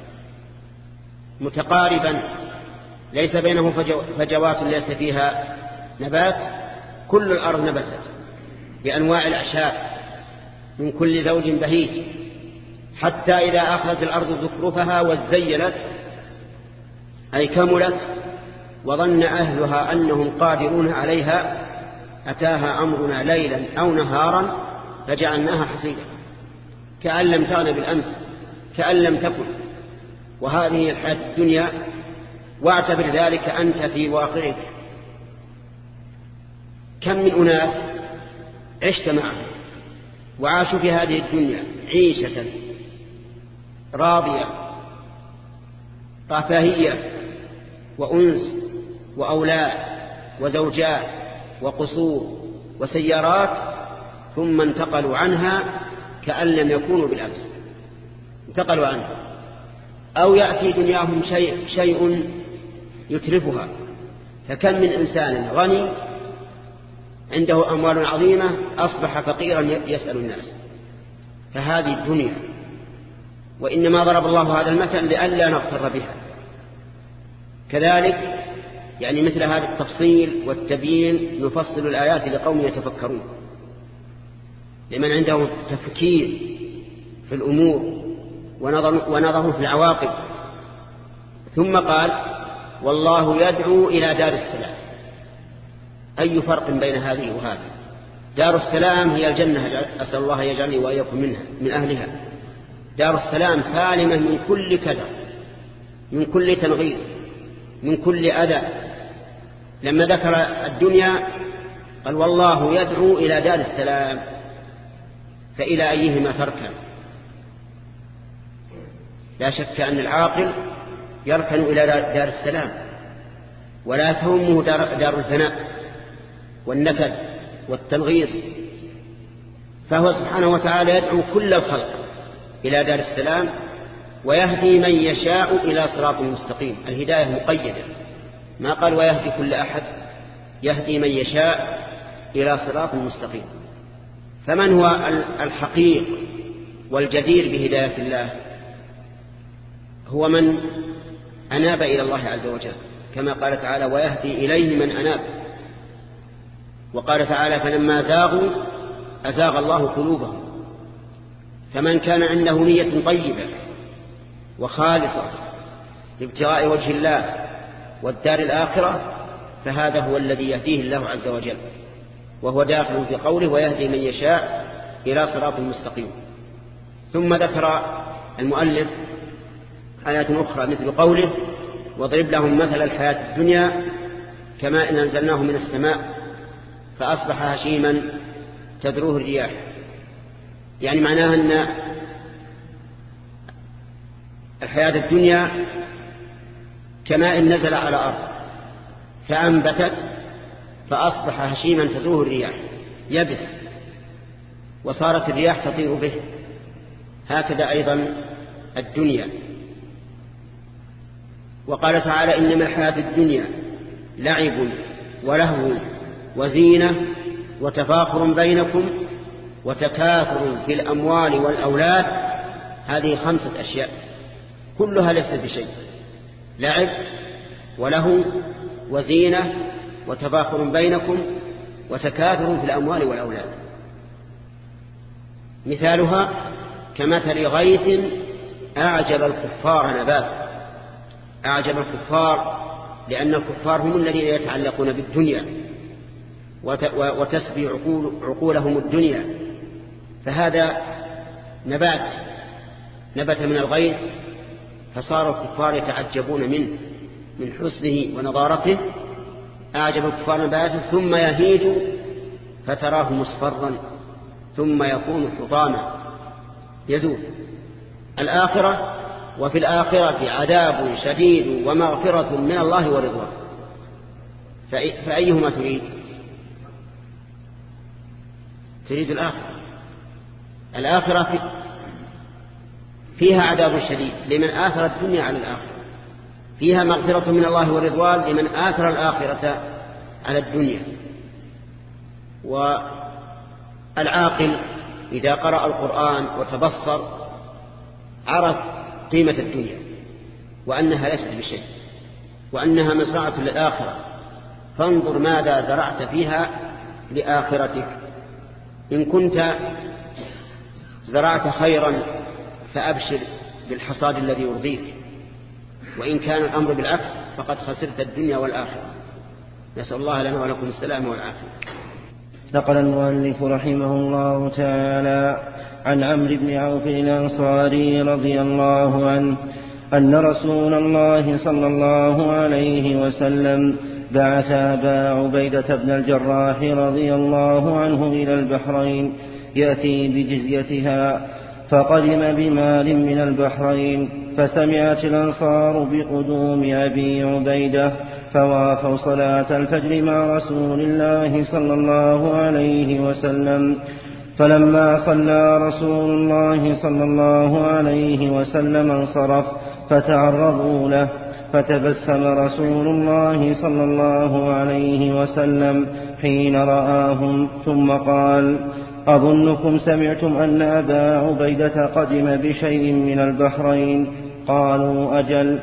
S2: متقاربا ليس بينه فجوات ليس فيها نبات. كل الأرض نبتت بأنواع الأعشاب من كل زوج بهيج، حتى إذا أخذت الأرض زخرفها وزينت أي كملت وظن أهلها أنهم قادرون عليها أتاها أمرنا ليلا أو نهارا فجعلناها حصيدا كأن لم تغن بالأمس كأن لم تكن. وهذه الحياة الدنيا، واعتبر ذلك أنت في واقعك. كم من أناس عشت معهم وعاشوا في هذه الدنيا عيشة راضية رفاهية وأنس وأولاد وزوجات وقصور وسيارات، ثم انتقلوا عنها كأن لم يكونوا بالأمس، انتقلوا عنها. أو يأتي دنياهم شيء يترفها. فكم من إنسان غني عنده أموال عظيمة أصبح فقيرا يسأل الناس. فهذه الدنيا، وإنما ضرب الله هذا المثل لئلا نغتر بها. كذلك يعني مثل هذا التفصيل والتبيين نفصل الآيات لقوم يتفكرون، لمن عنده تفكير في الأمور ونظر في العواقب. ثم قال: والله يدعو إلى دار السلام. أي فرق بين هذه وهذه؟ دار السلام هي الجنة، أسأل الله يجعلني وإياكم منها من أهلها. دار السلام سالمة من كل كدر، من كل تنغيص، من كل أذى. لما ذكر الدنيا قال: والله يدعو إلى دار السلام، فإلى أيهما تركن؟ لا شك أن العاقل يركن إلى دار السلام، ولا تهمه دار الفناء والنكد والتنغيص. فهو سبحانه وتعالى يدعو كل الخلق إلى دار السلام، ويهدي من يشاء إلى صراط مستقيم. الهداية مقيدة، ما قال ويهدي كل أحد، يهدي من يشاء إلى صراط مستقيم. فمن هو الحقيق والجدير بهداية الله؟ هو من أناب إلى الله عز وجل، كما قال تعالى ويهدي إليه من أناب. وقال تعالى فلما زاغوا أزاغ الله قلوبهم. فمن كان عنده نية طيبة وخالصة لابتغاء وجه الله والدار الآخرة فهذا هو الذي يهديه الله عز وجل، وهو داخل في قوله ويهدي من يشاء إلى صراط مستقيم. ثم ذكر المؤلف آيات أخرى مثل قوله واضرب لهم مثل الحياة الدنيا كماء إن أنزلناه من السماء فأصبح هشيما تذروه الرياح. يعني معناها أن الحياة الدنيا كماء نزل على أرض فأنبتت فأصبح هشيما تذروه الرياح يبس وصارت الرياح تطير به. هكذا أيضا الدنيا. وقال تعالى إنما الحياة الدنيا لعب ولهو وزينة وتفاخر بينكم وتكاثر في الأموال والأولاد. هذه 5 أشياء كلها ليست بشيء: لعب ولهو وزينة وتفاخر بينكم وتكاثر في الأموال والأولاد. مثالها كمثل غيث أعجب الكفار نباته. أعجب الكفار لأن الكفار هم الذين يتعلقون بالدنيا وتسبي عقولهم الدنيا. فهذا نبت من الغيث فصار الكفار يتعجبون منه من حسنه ونضارته. أعجب الكفار نباته ثم يهيج فتراه مصفرا ثم يكون حطاما يزول. الآخرة وفي الآخرة عذاب شديد ومغفرة من الله ورضوان. فأيهما تريد الآخرة. الآخرة فيها عذاب شديد لمن آثر الدنيا على الآخرة، فيها مغفرة من الله ورضوان لمن آثر الآخرة على الدنيا. والعاقل إذا قرأ القرآن وتبصر عرف قيمة الدنيا وأنها ليست بشيء وأنها مزرعة للآخرة. فانظر ماذا زرعت فيها لآخرتك. إن كنت زرعت خيرا فأبشر بالحصاد الذي يرضيك، وإن كان الأمر بالعكس فقد خسرت الدنيا والآخرة. نسأل الله لنا ولكم السلام والعافية.
S1: نقل المؤلف رحمه الله تعالى عن عمرو بن عوف الأنصاري رضي الله عنه أن رسول الله صلى الله عليه وسلم بعث أبا عبيدة بن الجراح رضي الله عنه إلى البحرين يأتي بجزيتها، فقدم بمال من البحرين، فسمعت الأنصار بقدوم أبي عبيدة فوافوا صلاة الفجر مع رسول الله صلى الله عليه وسلم. فلما صلى رسول الله صلى الله عليه وسلم انصرف فتعرضوا له، فتبسم رسول الله صلى الله عليه وسلم حين رآهم ثم قال: أظنكم سمعتم أن أبا عبيدة قدم بشيء من البحرين؟ قالوا: أجل.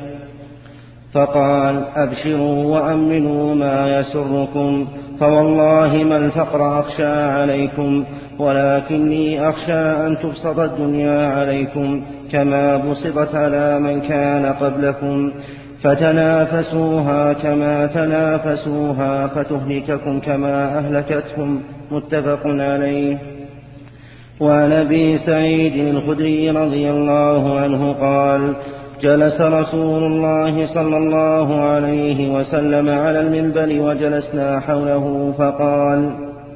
S1: فقال: أبشروا وأمنوا ما يسركم، فوالله ما الفقر أخشى عليكم، ولكني أخشى أن تبسط الدنيا عليكم كما بسطت على من كان قبلكم، فتنافسوها كما تنافسوها فتهلككم كما أهلكتهم. متفق عليه. وعن أبي سعيد الخدري رضي الله عنه قال: جلس رسول الله صلى الله عليه وسلم على المنبر وجلسنا حوله فقال: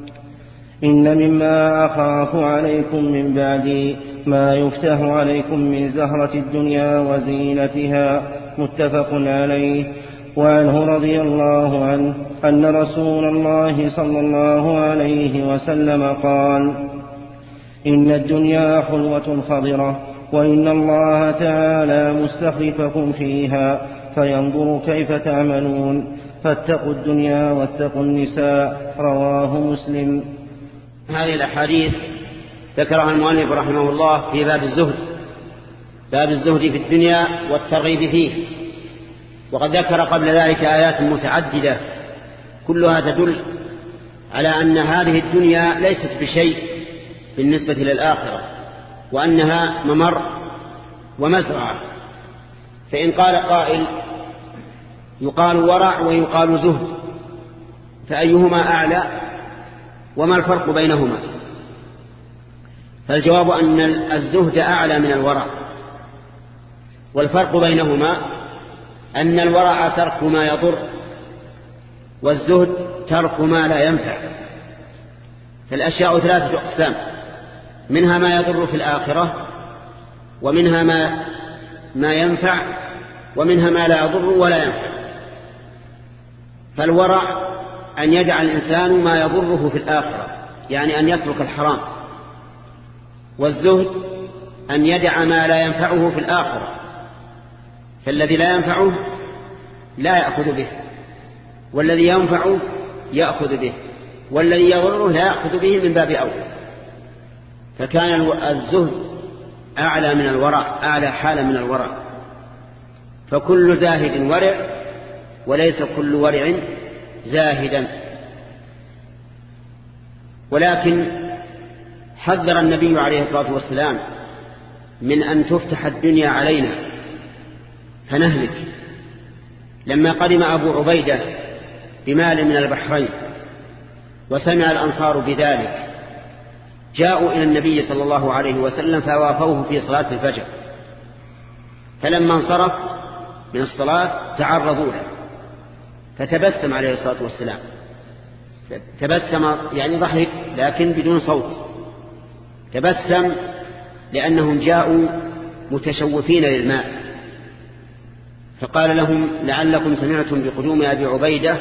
S1: إن مما أخاف عليكم من بعدي ما يفتح عليكم من زهرة الدنيا وزينتها. متفق عليه. وعنه رضي الله عنه أن رسول الله صلى الله عليه وسلم قال: إن الدنيا حلوة خضرة، وإن الله تعالى مستخلفكم فيها فينظر كيف تعملون. فاتقوا الدنيا واتقوا النساء. رواه مسلم.
S2: هذه الأحاديث ذكرها المؤلف رحمه الله في باب الزهد في الدنيا والترغيب فيه، وقد ذكر قبل ذلك آيات متعددة كلها تدل على أن هذه الدنيا ليست بشيء بالنسبة للآخرة، وأنها ممر ومزرعة. فإن قال قائل يقال ورع ويقال زهد، فأيهما أعلى وما الفرق بينهما؟ فالجواب أن الزهد أعلى من الورع، والفرق بينهما أن الورع ترك ما يضر، والزهد ترك ما لا ينفع. فالأشياء 3 أقسام، منها ما يضر في الآخرة، ومنها ما ينفع، ومنها ما لا يضر ولا ينفع. فالورع أن يجعل الإنسان ما يضره في الآخرة، يعني أن يترك الحرام. والزهد أن يدع ما لا ينفعه في الآخرة، فالذي لا ينفعه لا يأخذ به، والذي ينفعه يأخذ به، والذي يضره لا يأخذ به من باب أول. فكان الزهد أعلى من الورع، أعلى حالة من الورع. فكل زاهد ورع، وليس كل ورع زاهدا. ولكن حذر النبي عليه الصلاة والسلام من أن تفتح الدنيا علينا فنهلك. لما قدم أبو عبيدة بمال من البحرين وسمع الأنصار بذلك، جاءوا إلى النبي صلى الله عليه وسلم فوافوه في صلاة الفجر، فلما انصرف من الصلاة تعرضوا له، فتبسم عليه الصلاة والسلام. تبسم يعني ضحك لكن بدون صوت، تبسم لأنهم جاءوا متشوفين للماء. فقال لهم: لعلكم سمعتم بقدوم أبي عبيدة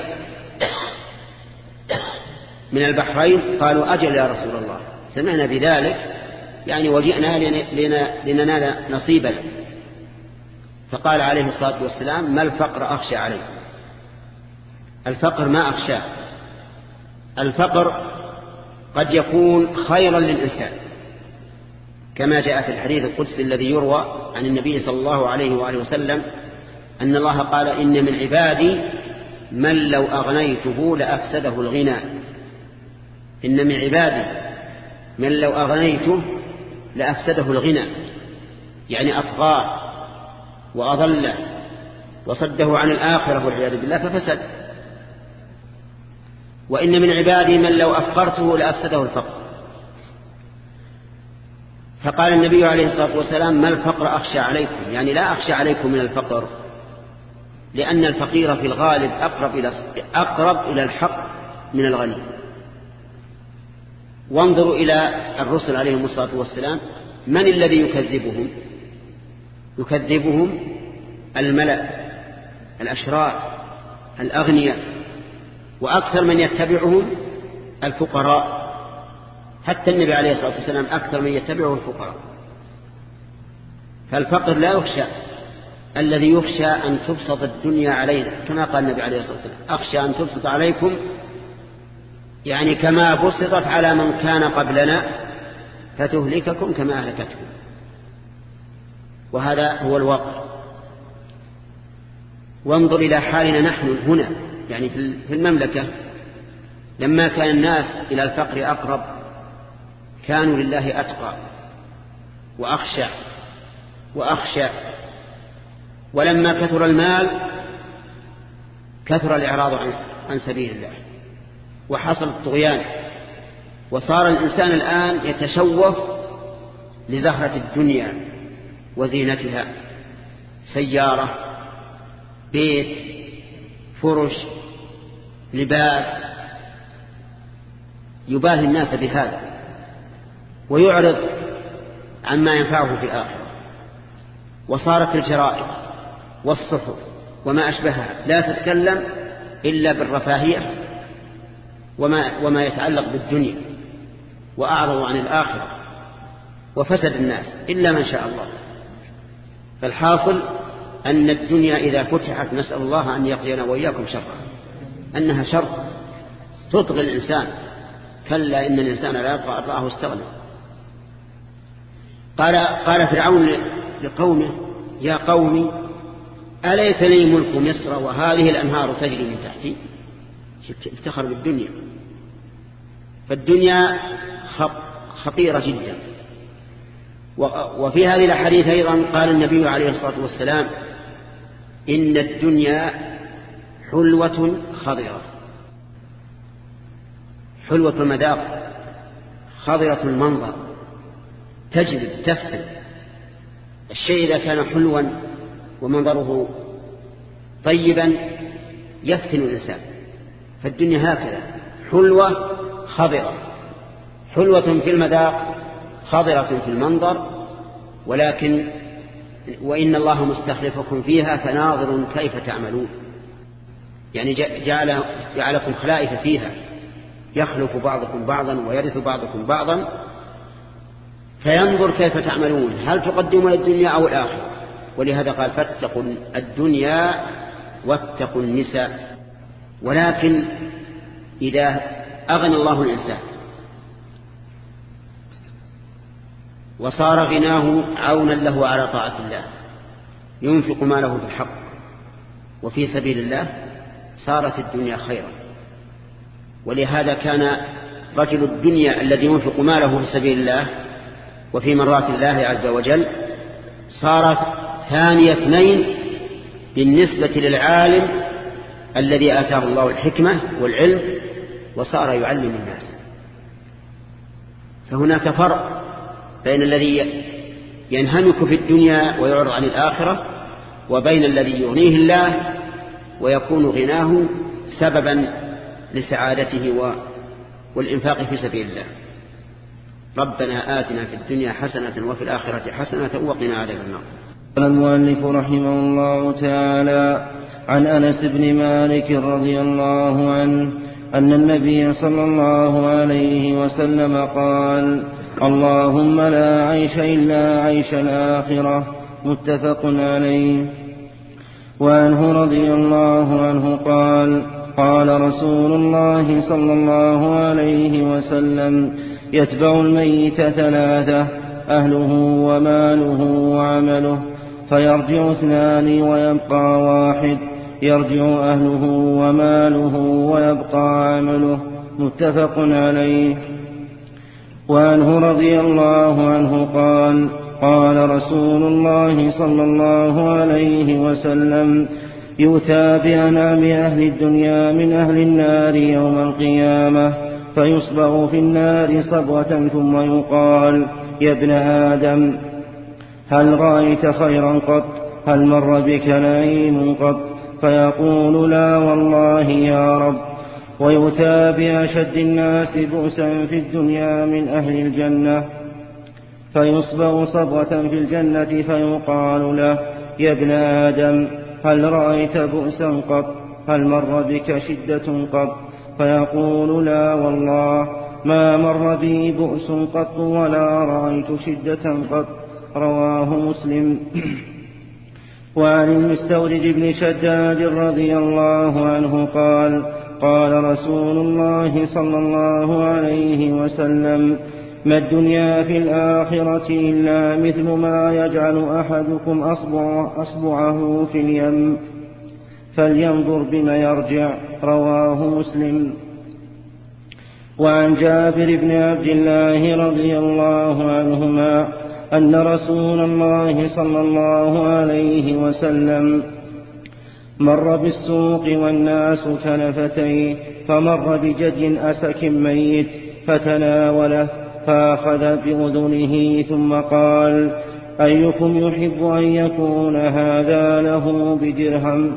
S2: من البحرين؟ قالوا: أجل يا رسول الله، سمعنا بذلك، يعني وجئنا لننال نصيبنا. فقال عليه الصلاة والسلام: ما الفقر أخشى عليه؟ الفقر ما أخشاه. الفقر قد يكون خيرا للإنسان، كما جاء في الحديث القدسي الذي يروى عن النبي صلى الله عليه وآله وسلم أن الله قال: إن من عبادي من لو أغنيته لأفسده الغنى. إن من عبادي من لو أغنيته لأفسده الغنى، يعني أطغاه وأضله وصده عن الآخرة والعياذ بالله ففسد. وإن من عبادي من لو أفقرته لأفسده الفقر. فقال النبي عليه الصلاة والسلام: ما الفقر أخشى عليكم؟ يعني لا أخشى عليكم من الفقر، لأن الفقير في الغالب أقرب إلى الحق من الغني. وانظروا إلى الرسل عليهم الصلاة والسلام، من الذي يكذبهم؟ يكذبهم الملأ الأشراف الأغنياء، وأكثر من يتبعهم الفقراء. حتى النبي عليه الصلاة والسلام أكثر من يتبعه الفقراء. فالفقر لا يخشى، الذي يخشى أن تبسط الدنيا علينا، كما قال النبي عليه الصلاة والسلام: أخشى أن تبسط عليكم، يعني كما بسطت على من كان قبلنا فتهلككم كما أهلكتهم. وهذا هو الواقع. وانظر إلى حالنا نحن هنا، يعني في المملكة، لما كان الناس إلى الفقر أقرب كانوا لله أتقى وأخشى. ولما كثر المال كثر الإعراض عن سبيل الله، وحصل الطغيان، وصار الإنسان الآن يتشوف لزهرة الدنيا وزينتها، سيارة، بيت، فرش، لباس، يباهي الناس بهذا ويعرض عما ينفعه في الآخرة. وصارت الجرائد والصحف وما أشبهها لا تتكلم إلا بالرفاهية وما يتعلق بالدنيا، وأعرضوا عن الآخرة، وفسد الناس إلا من شاء الله. فالحاصل أن الدنيا إذا فتحت نسأل الله أن يقينا وإياكم شرها. أنها شر تطغي الإنسان. كلا إن الإنسان لا يطغى أن رآه استغنى. قال فرعون لقومه يا قوم أليس لي ملك مصر وهذه الأنهار تجري من تحتي. افتخر بالدنيا. فالدنيا خطيرة جدا. وفي هذه الحديث أيضا قال النبي عليه الصلاة والسلام إن الدنيا حلوة خضرة، حلوة المذاق خضرة المنظر، تجذب تفتن. الشيء إذا كان حلوا ومنظره طيبا يفتن الإنسان. فالدنيا هكذا حلوة خضرة، حلوة في المذاق خضرة في المنظر، ولكن وإن الله مستخلفكم فيها فناظر كيف تعملون. يعني جعلكم خلائف فيها، يخلف بعضكم بعضا ويرث بعضكم بعضا، فينظر كيف تعملون، هل تقدمون الدنيا أو الآخرة. ولهذا قال فاتقوا الدنيا واتقوا النساء. ولكن إذا أغنى الله الإنسان وصار غناه عونا له على طاعة الله، ينفق ماله في الحق وفي سبيل الله، صارت الدنيا خيرا. ولهذا كان رجل الدنيا الذي ينفق ماله في سبيل الله وفي مرات الله عز وجل صارت ثاني اثنين بالنسبة للعالم الذي آتاه الله الحكمة والعلم وصار يعلم الناس. فهناك فرق بين الذي ينهمك في الدنيا ويعرض عن الآخرة وبين الذي يغنيه الله ويكون غناه سببا لسعادته والإنفاق في سبيل الله. ربنا آتنا في الدنيا حسنة وفي الآخرة حسنة وقنا عذاب النار.
S1: قال المؤلف رحمه الله تعالى عن أنس بن مالك رضي الله عنه أن النبي صلى الله عليه وسلم قال اللهم لا عيش إلا عيش الآخرة. متفق عليه. وعنه رضي الله عنه قال قال رسول الله صلى الله عليه وسلم يتبع الميت ثلاثة أهله وماله وعمله، فيرجع اثنان ويبقى واحد، يرجع أهله وماله ويبقى عمله. متفق عليه. وعنه رضي الله عنه قال قال رسول الله صلى الله عليه وسلم يؤتى بأنعم أهل الدنيا من أهل النار يوم القيامة، فيصبغ في النار صبغة ثم يقال يا ابن آدم هل رأيت خيرا قط؟ هل مر بك نعيم قط؟ فيقول لا والله يا رب. ويؤتى بأشد الناس بؤسا في الدنيا من أهل الجنة، فيصبغ صبغة في الجنة فيقال له يا ابن آدم هل رأيت بؤسا قط؟ هل مر بك شدة قط؟ فيقول لا والله ما مر بي بؤس قط ولا رأيت شدة قط. رواه مسلم. وعن المستورد بن شداد رضي الله عنه قال قال رسول الله صلى الله عليه وسلم ما الدنيا في الآخرة إلا مثل ما يجعل أحدكم أصبعه في اليم فلينظر بما يرجع. رواه مسلم. وعن جابر بن عبد الله رضي الله عنهما أن رسول الله صلى الله عليه وسلم مر بالسوق والناس كنفتين، فمر بجد أسك ميت فتناوله فأخذ بأذنه ثم قال أيكم يحب أن يكون هذا له بدرهم؟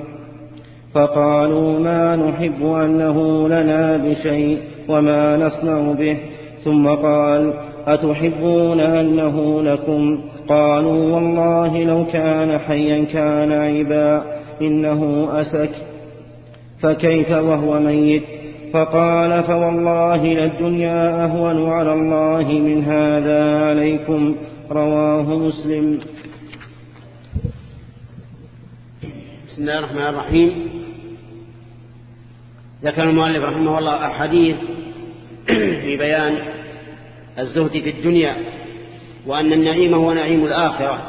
S1: فقالوا ما نحب أنه لنا بشيء وما نصنع به. ثم قال أتحبون أنه لكم؟ قالوا والله لو كان حيا كان عيبا إنه أسك فكيف وهو ميت؟ فقال فوالله للدنيا أهون على الله من هذا عليكم. رواه مسلم.
S2: بسم الله الرحمن الرحيم. ذكر المؤلف رحمه الله أحاديث في بيان الزهد في الدنيا وأن النعيم هو نعيم الآخرة.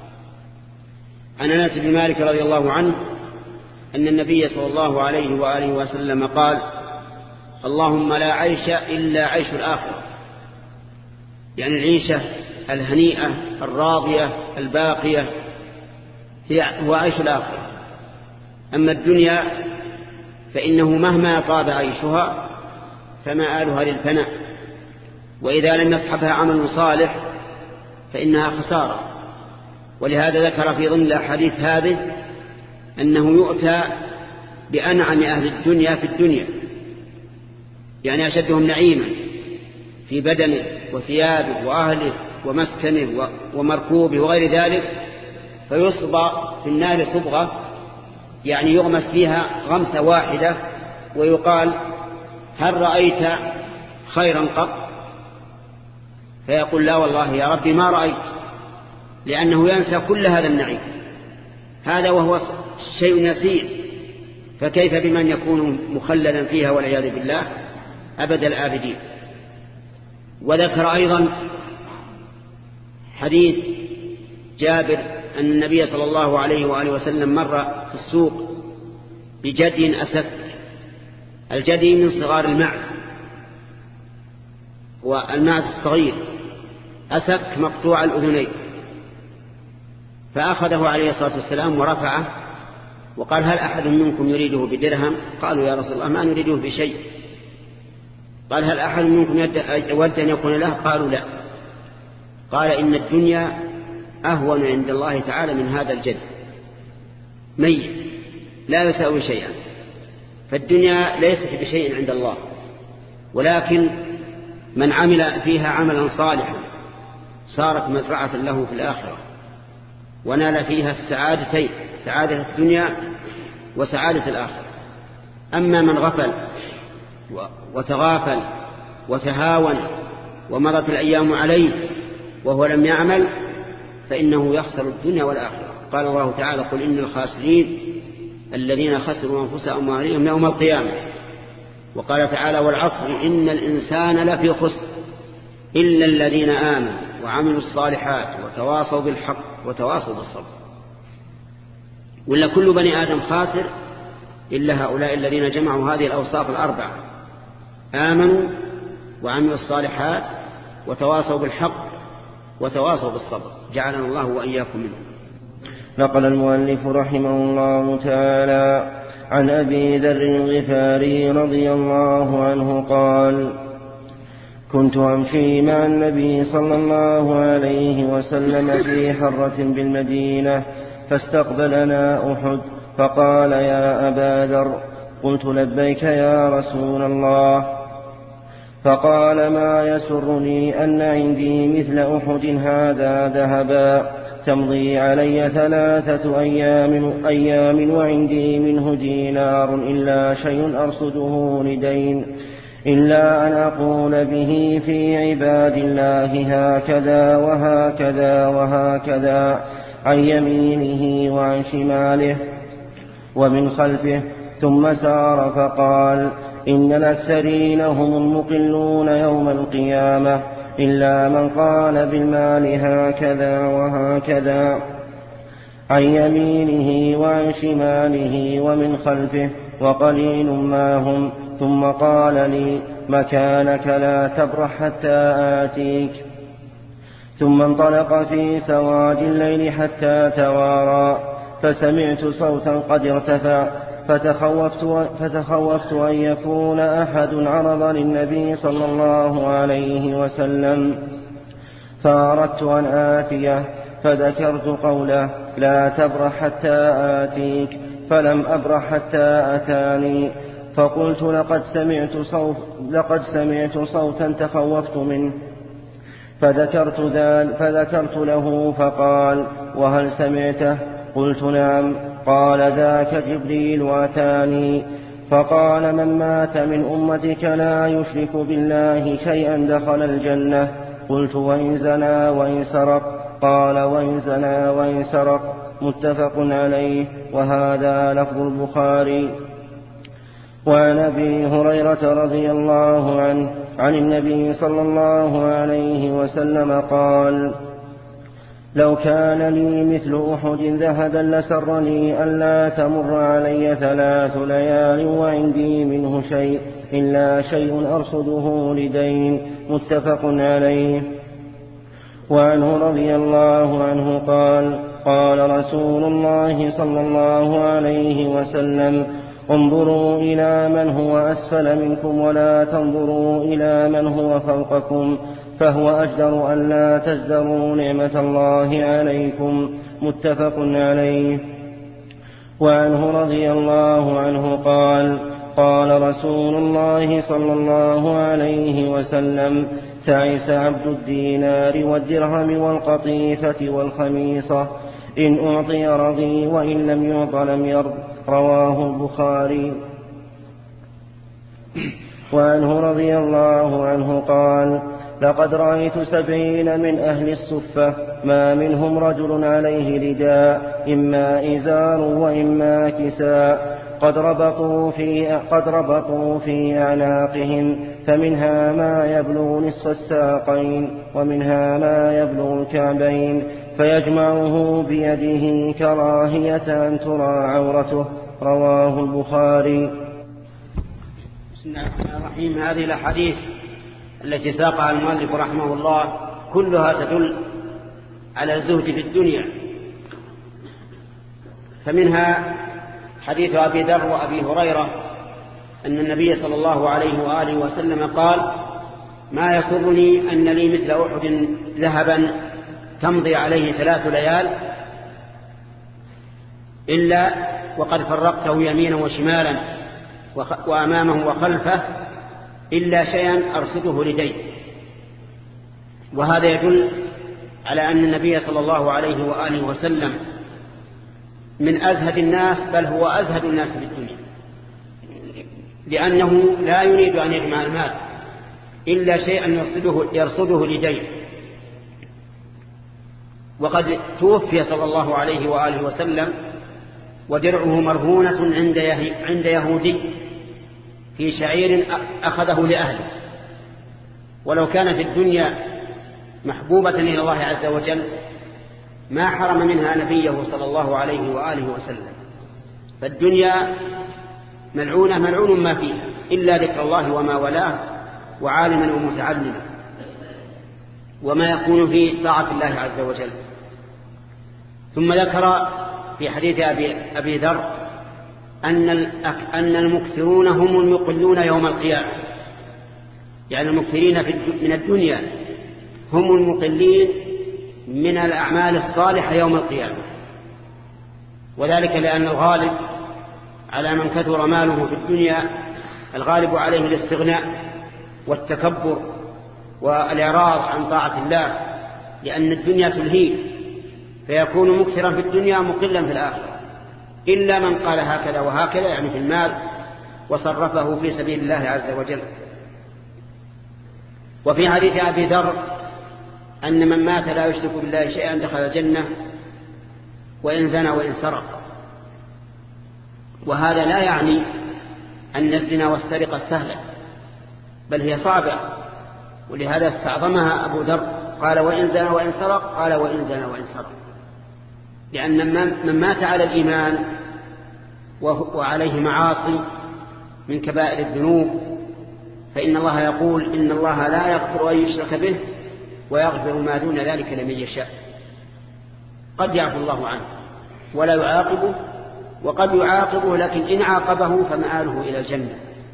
S2: عن أنس بن مالك رضي الله عنه أن النبي صلى الله عليه وآله وسلم قال: اللهم لا عيش إلا عيش الآخرة، يعني العيشة الهنيئة الراضية الباقية هو عيش الآخرة. أما الدنيا فإنه مهما طاب عيشها فمآلها للفناء، وإذا لم يصحبها عمل صالح فإنها خسارة. ولهذا ذكر في ضمن الأحاديث هذه أنه يؤتى بأنعم أهل الدنيا في الدنيا، يعني أشدهم نعيما في بدنه وثيابه وأهله ومسكنه ومركوبه وغير ذلك، فيصبى في النار صبغة، يعني يغمس فيها غمسة واحدة، ويقال: هل رأيت خيرا قط؟ فيقول: لا والله يا ربي ما رأيت، لأنه ينسى كل هذا النعيم، هذا وهو شيء يسير، فكيف بمن يكون مخلدا فيها والعياذ بالله أبد الآبدين. وذكر أيضا حديث جابر أن النبي صلى الله عليه وآله وسلم مر في السوق بجدي أسك. الجدي من صغار المعز، والمعز الصغير أسك مقطوع الأذنين، فأخذه عليه الصلاة والسلام ورفعه وقال: هل أحد منكم يريده بدرهم؟ قالوا: يا رسول الله ما نريده بشيء. قال: هل أحد منكم يود أن يكون له؟ قالوا: لا. قال: إن الدنيا أهون عند الله تعالى من هذا الجد، ميت لا يساوي شيئا. فالدنيا ليست بشيء عند الله، ولكن من عمل فيها عملا صالحا صارت مزرعة له في الآخرة، ونال فيها السعادتين، سعادة الدنيا وسعادة الآخرة. أما من غفل وتغافل وتهاون ومضت الأيام عليه وهو لم يعمل فإنه يخسر الدنيا والآخرة. قال الله تعالى: قل إن الخاسرين الذين خسروا أنفسهم وأهليهم يوم القيامة. وقال تعالى: والعصر إن الإنسان لفي خسر إلا الذين آمنوا وعملوا الصالحات وتواصوا بالحق وتواصوا بالصبر. ولا كل بني آدم خاسر إلا هؤلاء الذين جمعوا هذه الأوصاف الأربعة: آمنوا وعملوا الصالحات وتواصوا بالحق وتواصوا بالصبر. جعلنا الله وإياكم منهم.
S1: نقل المؤلف رحمه الله تعالى عن أبي ذر الغفاري رضي الله عنه قال: كنت أمشي مع النبي صلى الله عليه وسلم في حرة بالمدينة، فاستقبلنا أحد، فقال: يا أبا ذر. قلت: لبيك يا رسول الله. فقال: ما يسرني أن عندي مثل أحد هذا ذهبا تمضي علي 3 أيام وعندي منه دينار إلا شيء أرصده لدين، إلا أن أقول به في عباد الله هكذا وهكذا وهكذا عن يمينه وعن شماله ومن خلفه. ثم سار فقال: إن الأكثرين هم المقلون يوم القيامة إلا من قال بالمال هكذا وهكذا عن يمينه وعن شماله ومن خلفه وقليل ما هم. ثم قال لي: مكانك لا تبرح حتى آتيك. ثم انطلق في سواد الليل حتى توارى، فسمعت صوتا قد ارتفع، فتخوفت أن يكون أحد عرض للنبي صلى الله عليه وسلم، فأردت أن آتيه، فذكرت قوله: لا تبرح حتى آتيك، فلم أبرح حتى أتاني، فقلت: لقد سمعت صوتا تخوفت منه، فذكرت له، فقال: وهل سمعته؟ قلت: نعم. قال: ذاك جبريل أتاني فقال: من مات من أمتك لا يشرك بالله شيئا دخل الجنة. قلت: وإن زنى وإن سرق؟ قال: وإن زنى وإن سرق. متفق عليه، وهذا لفظ البخاري. وعن أبي هريرة رضي الله عنه عن النبي صلى الله عليه وسلم قال: لو كان لي مثل أحد ذهبا لسرني ألا تمر علي 3 ليال وعندي منه شيء إلا شيء أرصده لدين. متفق عليه. وعنه رضي الله عنه قال: قال رسول الله صلى الله عليه وسلم: انظروا إلى من هو أسفل منكم ولا تنظروا إلى من هو فوقكم، فهو أجدر أن لا تزدروا نعمة الله عليكم. متفق عليه. وعنه رضي الله عنه قال: قال رسول الله صلى الله عليه وسلم: تعس عبد الدينار والدرهم والقطيفة والخميصة، إن أعطي رضي وإن لم يعط لم يرض. رواه البخاري. وعنه رضي الله عنه قال: لقد رأيت 70 من أهل الصفة ما منهم رجل عليه رداء إما إزار وإما كساء قد ربطوا في أعناقهم، فمنها ما يبلغ نصف الساقين ومنها ما يبلغ الكعبين، فيجمعه بيده كراهية أن ترى عورته. رواه البخاري.
S2: بسم الله الرحمن الرحيم. هذه الأحاديث التي ساقها المؤلف رحمه الله كلها تدل على الزهد في الدنيا، فمنها حديث أبي ذر وأبي هريرة أن النبي صلى الله عليه وآله وسلم قال: ما يسرني أن لي مثل أحد ذهبا تمضي عليه 3 ليال إلا وقد فرقته يمينا وشمالا وأمامه وخلفه إلا شيئا أرصده لديه. وهذا يدل على أن النبي صلى الله عليه وآله وسلم من أزهد الناس، بل هو أزهد الناس في الدنيا، لأنه لا يريد أن يجمع المال إلا شيئا يرصده لديه. وقد توفي صلى الله عليه وآله وسلم ودرعه مرهونة عند يهودي في شعير أخذه لأهله، ولو كانت الدنيا محبوبة إلى الله عز وجل ما حرم منها نبيه صلى الله عليه وآله وسلم. فالدنيا ملعونة ملعون ما فيها إلا ذكر الله وما ولاه وعالما ومتعلما وما يكون في طاعة الله عز وجل. ثم ذكر في حديث أبي ذر أن المكثرون هم المقلون يوم القيامة، يعني المكثرين من الدنيا هم المقلين من الأعمال الصالحة يوم القيامة. وذلك لأن الغالب على من كثر ماله في الدنيا الغالب عليه الاستغناء والتكبر والإعراض عن طاعة الله، لأن الدنيا تلهيه، فيكون مكثرا في الدنيا مقلا في الآخرة، إلا من قال هكذا وهكذا يعني في المال وصرفه في سبيل الله عز وجل. وفي حديث أبي ذر أن من مات لا يشرك بالله شيئا دخل الجنة وإن زنى وإن سرق. وهذا لا يعني أن الزنا والسرقة سهلة، بل هي صعبة، ولهذا استعظمها أبو ذر قال وإن زنى وإن سرق، قال وإن زنى وإن سرق، لأن من مات على الإيمان وعليه معاصي من كبائر الذنوب فإن الله يقول إن الله لا يغفر أن يشرك به ويغفر ما دون ذلك لمن يشاء. قد يعفو الله عنه ولا يعاقبه، وقد يعاقبه لكن إن عاقبه فمآله إلى الجنة،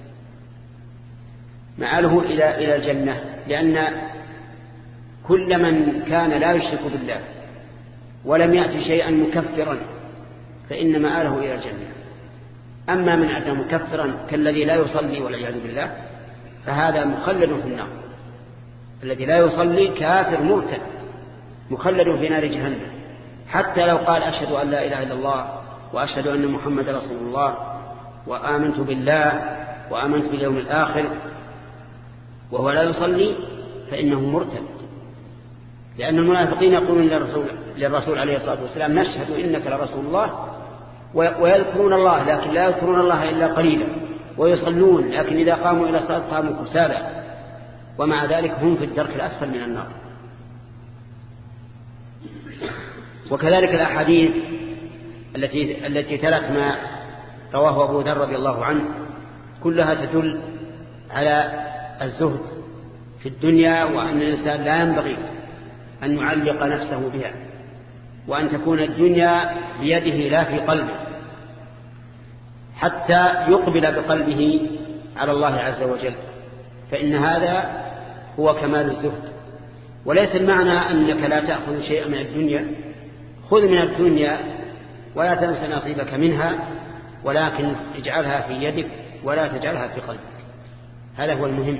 S2: مآله إلى الجنة، لأن كل من كان لا يشرك بالله ولم يأتي شيئا مكفرا فإن مآله إلى الجنة. أما من أتى مكفرا كالذي لا يصلي والعياذ بالله فهذا مخلد في النار. الذي لا يصلي كافر مرتد مخلد في نار جهنم، حتى لو قال أشهد أن لا إله إلا الله وأشهد أن محمد رسول الله وآمنت بالله وآمنت باليوم الآخر وهو لا يصلي فإنه مرتد. لأن المنافقين يقولون للرسول عليه الصلاة والسلام نشهد إنك لرسول الله، ويذكرون الله لكن لا يذكرون الله إلا قليلا، ويصلون، لكن إذا قاموا إلى الصلاة قاموا كسالى، ومع ذلك هم في الدرك الأسفل من النار. وكذلك الأحاديث التي تلت ما رواه أبو ذر رضي الله عنه كلها تدل على الزهد في الدنيا، وأن الإنسان لا ينبغي أن يعلق نفسه بها، وأن تكون الدنيا بيده لا في قلبه، حتى يقبل بقلبه على الله عز وجل، فإن هذا هو كمال الزهد. وليس المعنى أنك لا تأخذ شيئا من الدنيا، خذ من الدنيا ولا تنس نصيبك منها، ولكن اجعلها في يدك ولا تجعلها في قلبك، هذا هو المهم.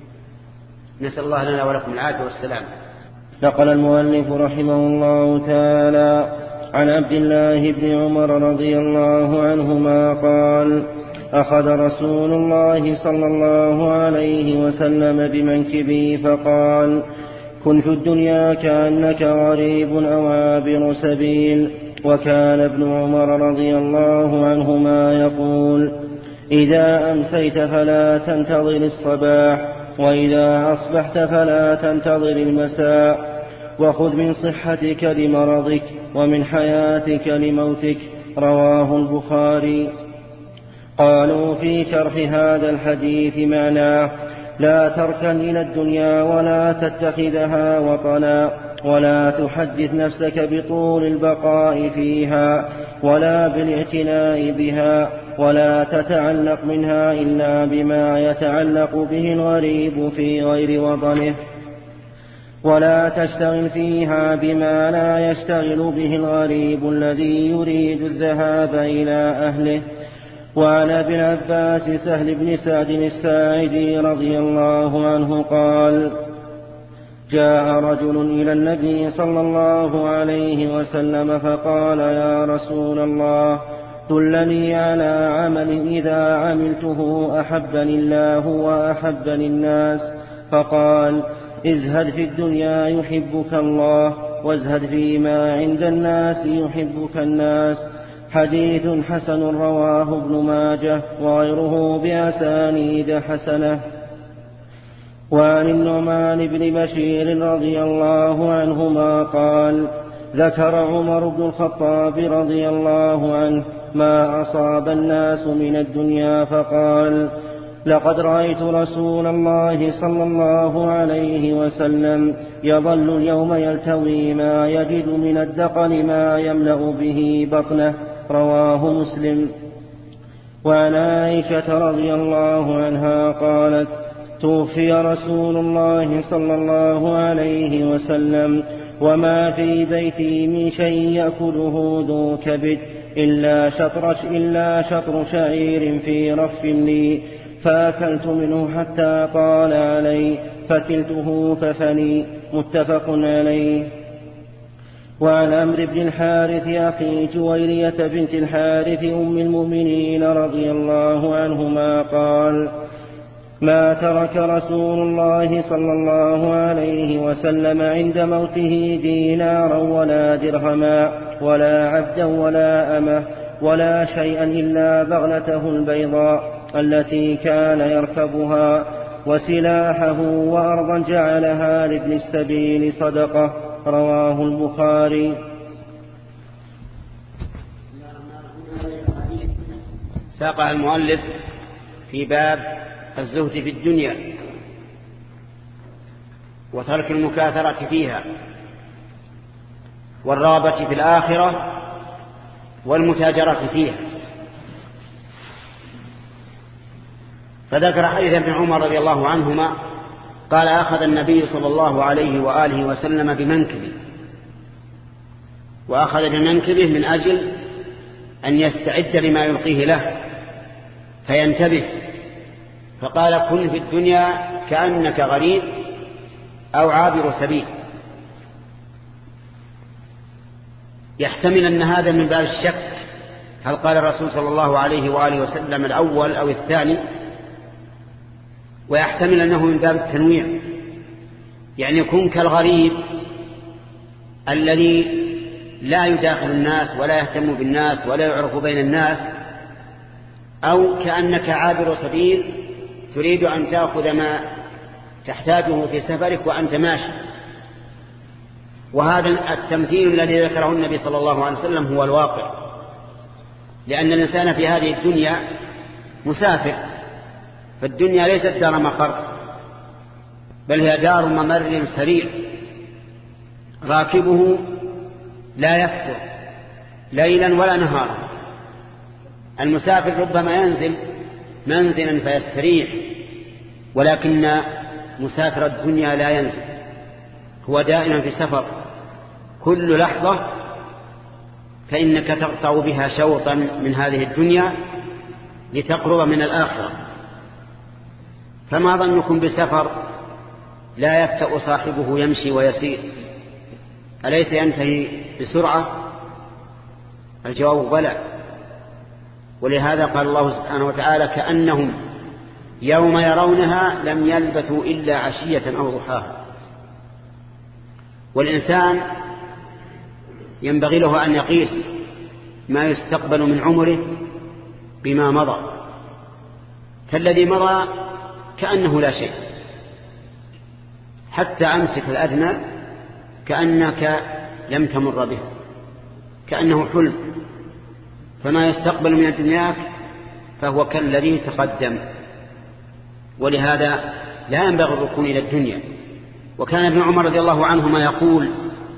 S2: نسأل الله لنا ولكم العافية والسلام.
S1: نقل المؤلف رحمه الله تعالى عن عبد الله بن عمر رضي الله عنهما قال: أخذ رسول الله صلى الله عليه وسلم بمنكبي فقال: كن في الدنيا كأنك غريب أو عابر سبيل. وكان ابن عمر رضي الله عنهما يقول: إذا أمسيت فلا تنتظر الصباح، وإذا أصبحت فلا تنتظر المساء، وخذ من صحتك لمرضك ومن حياتك لموتك. رواه البخاري. قالوا في شرح هذا الحديث معناه: لا تركن إلى الدنيا ولا تتخذها وطنا، ولا تحدث نفسك بطول البقاء فيها ولا بالاعتناء بها، ولا تتعلق منها إلا بما يتعلق به الغريب في غير وطنه، ولا تشتغل فيها بما لا يشتغل به الغريب الذي يريد الذهاب إلى أهله. وعن ابن عباس سهل بن سعد الساعدي رضي الله عنه قال: جاء رجل إلى النبي صلى الله عليه وسلم فقال: يا رسول الله، دلني على عمل إذا عملته أحبني الله وأحبني الناس. فقال: ازهد في الدنيا يحبك الله، وازهد فيما عند الناس يحبك الناس. حديث حسن رواه ابن ماجه وغيره بأسانيد حسنة. وعن النعمان بن بشير رضي الله عنهما قال: ذكر عمر بن الخطاب رضي الله عنه ما أصاب الناس من الدنيا فقال: لقد رأيت رسول الله صلى الله عليه وسلم يظل اليوم يلتوي ما يجد من الدقن ما يملأ به بطنه. رواه مسلم. وعن عائشة رضي الله عنها قالت: توفي رسول الله صلى الله عليه وسلم وما في بيتي من شيء يأكله ذو كبد إلا شطر شعير في رف لي، فأكلت منه حتى طال علي فكلته ففني. متفق عليه. وعن عمرو بن الحارث أخي جويرية بنت الحارث أم المؤمنين رضي الله عنهما قال: ما ترك رسول الله صلى الله عليه وسلم عند موته دينارا ولا درهما ولا عبدا ولا أمه ولا شيئا إلا بغلته البيضاء التي كان يركبها، وسلاحه وأرضا جعلها لابن السبيل صدقة. رواه البخاري.
S2: ساقها المؤلف في باب الزهد في الدنيا وترك المكاثرة فيها والرغبة في الآخرة والمتاجرة فيها. فذكر حديث ابن عمر رضي الله عنهما قال: أخذ النبي صلى الله عليه وآله وسلم بمنكبه، وأخذ بمنكبه من أجل أن يستعد لما يلقيه له فينتبه، فقال: كن في الدنيا كأنك غريب أو عابر سبيل. يحتمل أن هذا من باب الشك، هل قال الرسول صلى الله عليه وآله وسلم الأول أو الثاني؟ ويحتمل أنه من باب التنويع، يعني يكون كالغريب الذي لا يداخل الناس ولا يهتم بالناس ولا يعرف بين الناس، أو كأنك عابر سبيل تريد أن تأخذ ما تحتاجه في سفرك وأنت ماشي. وهذا التمثيل الذي ذكره النبي صلى الله عليه وسلم هو الواقع، لأن الإنسان في هذه الدنيا مسافر، فالدنيا ليست دار مقر، بل هي دار ممر سريع راكبه لا يفتر ليلا ولا نهارا. المسافر ربما ينزل منزلا فيستريح، ولكن مسافر الدنيا لا ينزل، هو دائما في سفر. كل لحظة فإنك تقطع بها شوطا من هذه الدنيا لتقرب من الآخرة. فما ظنكم بسفر لا يبتأ صاحبه يمشي ويسير؟ أليس ينتهي بسرعة؟ الجواب بلى. ولهذا قال الله سبحانه وتعالى: كأنهم يوم يرونها لم يلبثوا إلا عشية أو ضحاها. والإنسان ينبغي له أن يقيس ما يستقبل من عمره بما مضى، فالذي مضى كأنه لا شيء، حتى أمسك الأدنى كأنك لم تمر به، كأنه حلم. فما يستقبل من الدنيا فهو كالذي تقدم. ولهذا لا ينبغي الركون إلى الدنيا. وكان ابن عمر رضي الله عنهما يقول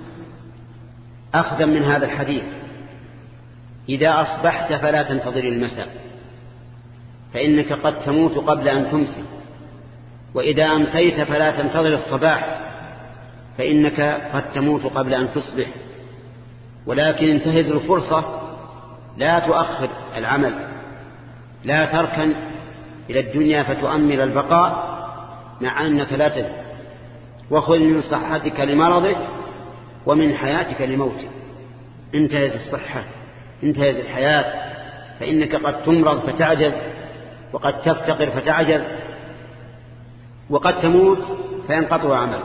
S2: أخذا من هذا الحديث: إذا أصبحت فلا تنتظر المساء، فإنك قد تموت قبل أن تمسي، وإذا أمسيت فلا تنتظر الصباح، فإنك قد تموت قبل أن تصبح، ولكن انتهز الفرصة، لا تؤخر العمل، لا تركن إلى الدنيا فتؤمل البقاء مع أنك لا تدري، وخذ من صحتك لمرضك ومن حياتك لموتك. انتهز الصحة، انتهز الحياة، فإنك قد تمرض فتعجز، وقد تفتقر فتعجز، وقد تموت فينقطع عملك.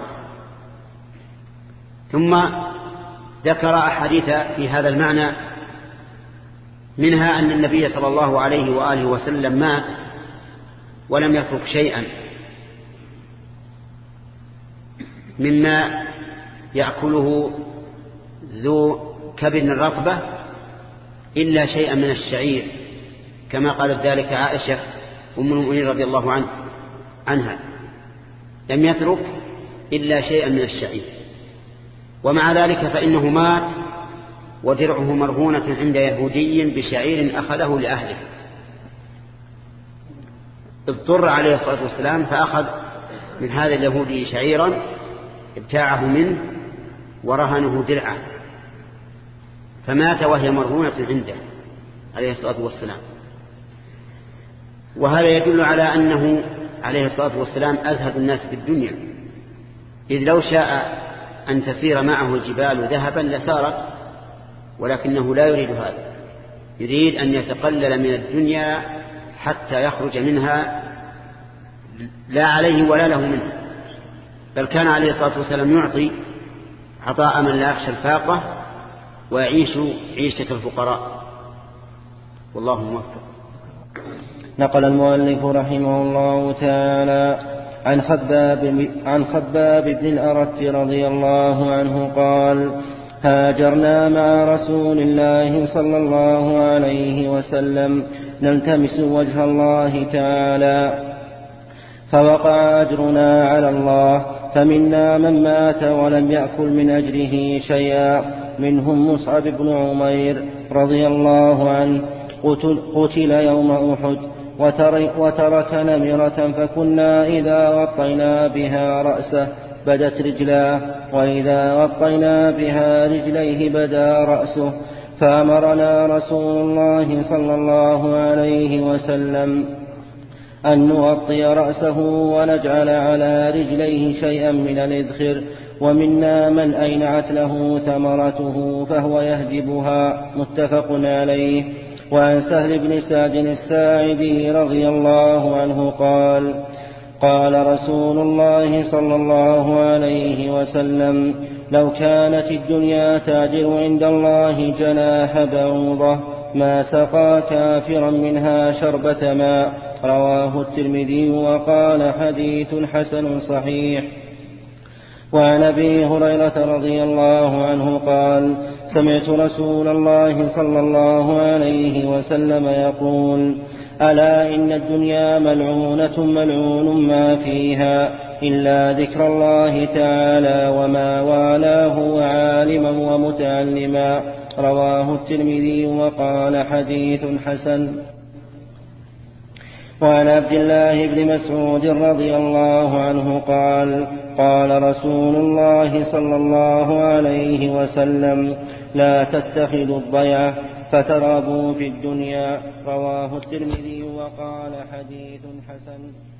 S2: ثم ذكر أحاديث في هذا المعنى، منها أن النبي صلى الله عليه وآله وسلم مات ولم يترك شيئا مما يأكله ذو كبد رطبة إلا شيئا من الشعير، كما قالت ذلك عائشة أم المؤمنين رضي الله عنها، لم يترك إلا شيئا من الشعير. ومع ذلك فإنه مات ودرعه مرهونة عند يهودي بشعير أخذه لأهله، اضطر عليه الصلاة والسلام فأخذ من هذا اليهودي شعيرا ابتاعه منه ورهنه درعا، فمات وهي مرهونة عنده عليه الصلاة والسلام. وهذا يدل على أنه عليه الصلاة والسلام أزهد الناس في الدنيا، إذ لو شاء أن تسير معه الجبال ذهبا لسارت، ولكنه لا يريد هذا، يريد أن يتقلل من الدنيا حتى يخرج منها لا عليه ولا له منه. بل كان عليه الصلاة والسلام يعطي عطاء من لا يخشى الفاقة ويعيش عيشة الفقراء، والله موفق.
S1: نقل المؤلف رحمه الله تعالى عن خباب بن الأرت رضي الله عنه قال: هاجرنا مع رسول الله صلى الله عليه وسلم نلتمس وجه الله تعالى، فوقع أجرنا على الله، فمنا من مات ولم يأكل من أجره شيئا، منهم مصعب بن عمير رضي الله عنه قتل يوم أحد، وترك نمرة، فكنا إذا غطينا بها رأسه بدت رجلاه، وإذا غطينا بها رجليه بدا رأسه، فأمرنا رسول الله صلى الله عليه وسلم أن نغطي رأسه ونجعل على رجليه شيئا من الإذخر، ومنا من أينعت له ثمرته فهو يهجبها، متفق عليه. وعن سهل بن سعد الساعدي رضي الله عنه قال: قال رسول الله صلى الله عليه وسلم: لو كانت الدنيا تاجر عند الله جناح بعوضة ما سقى كافرا منها شربة ماء. رواه الترمذي وقال حديث حسن صحيح. وعن أبي هريرة رضي الله عنه قال: سمعت رسول الله صلى الله عليه وسلم يقول: ألا إن الدنيا ملعونة ملعون ما فيها إلا ذكر الله تعالى وما والاه وعالما ومتعلما. رواه الترمذي وقال حديث حسن. وعن عبد الله بن مسعود رضي الله عنه قال: قال رسول الله صلى الله عليه وسلم: لا تتخذوا الضيعة فترابوا في الدنيا. رواه الترمذي وقال حديث حسن.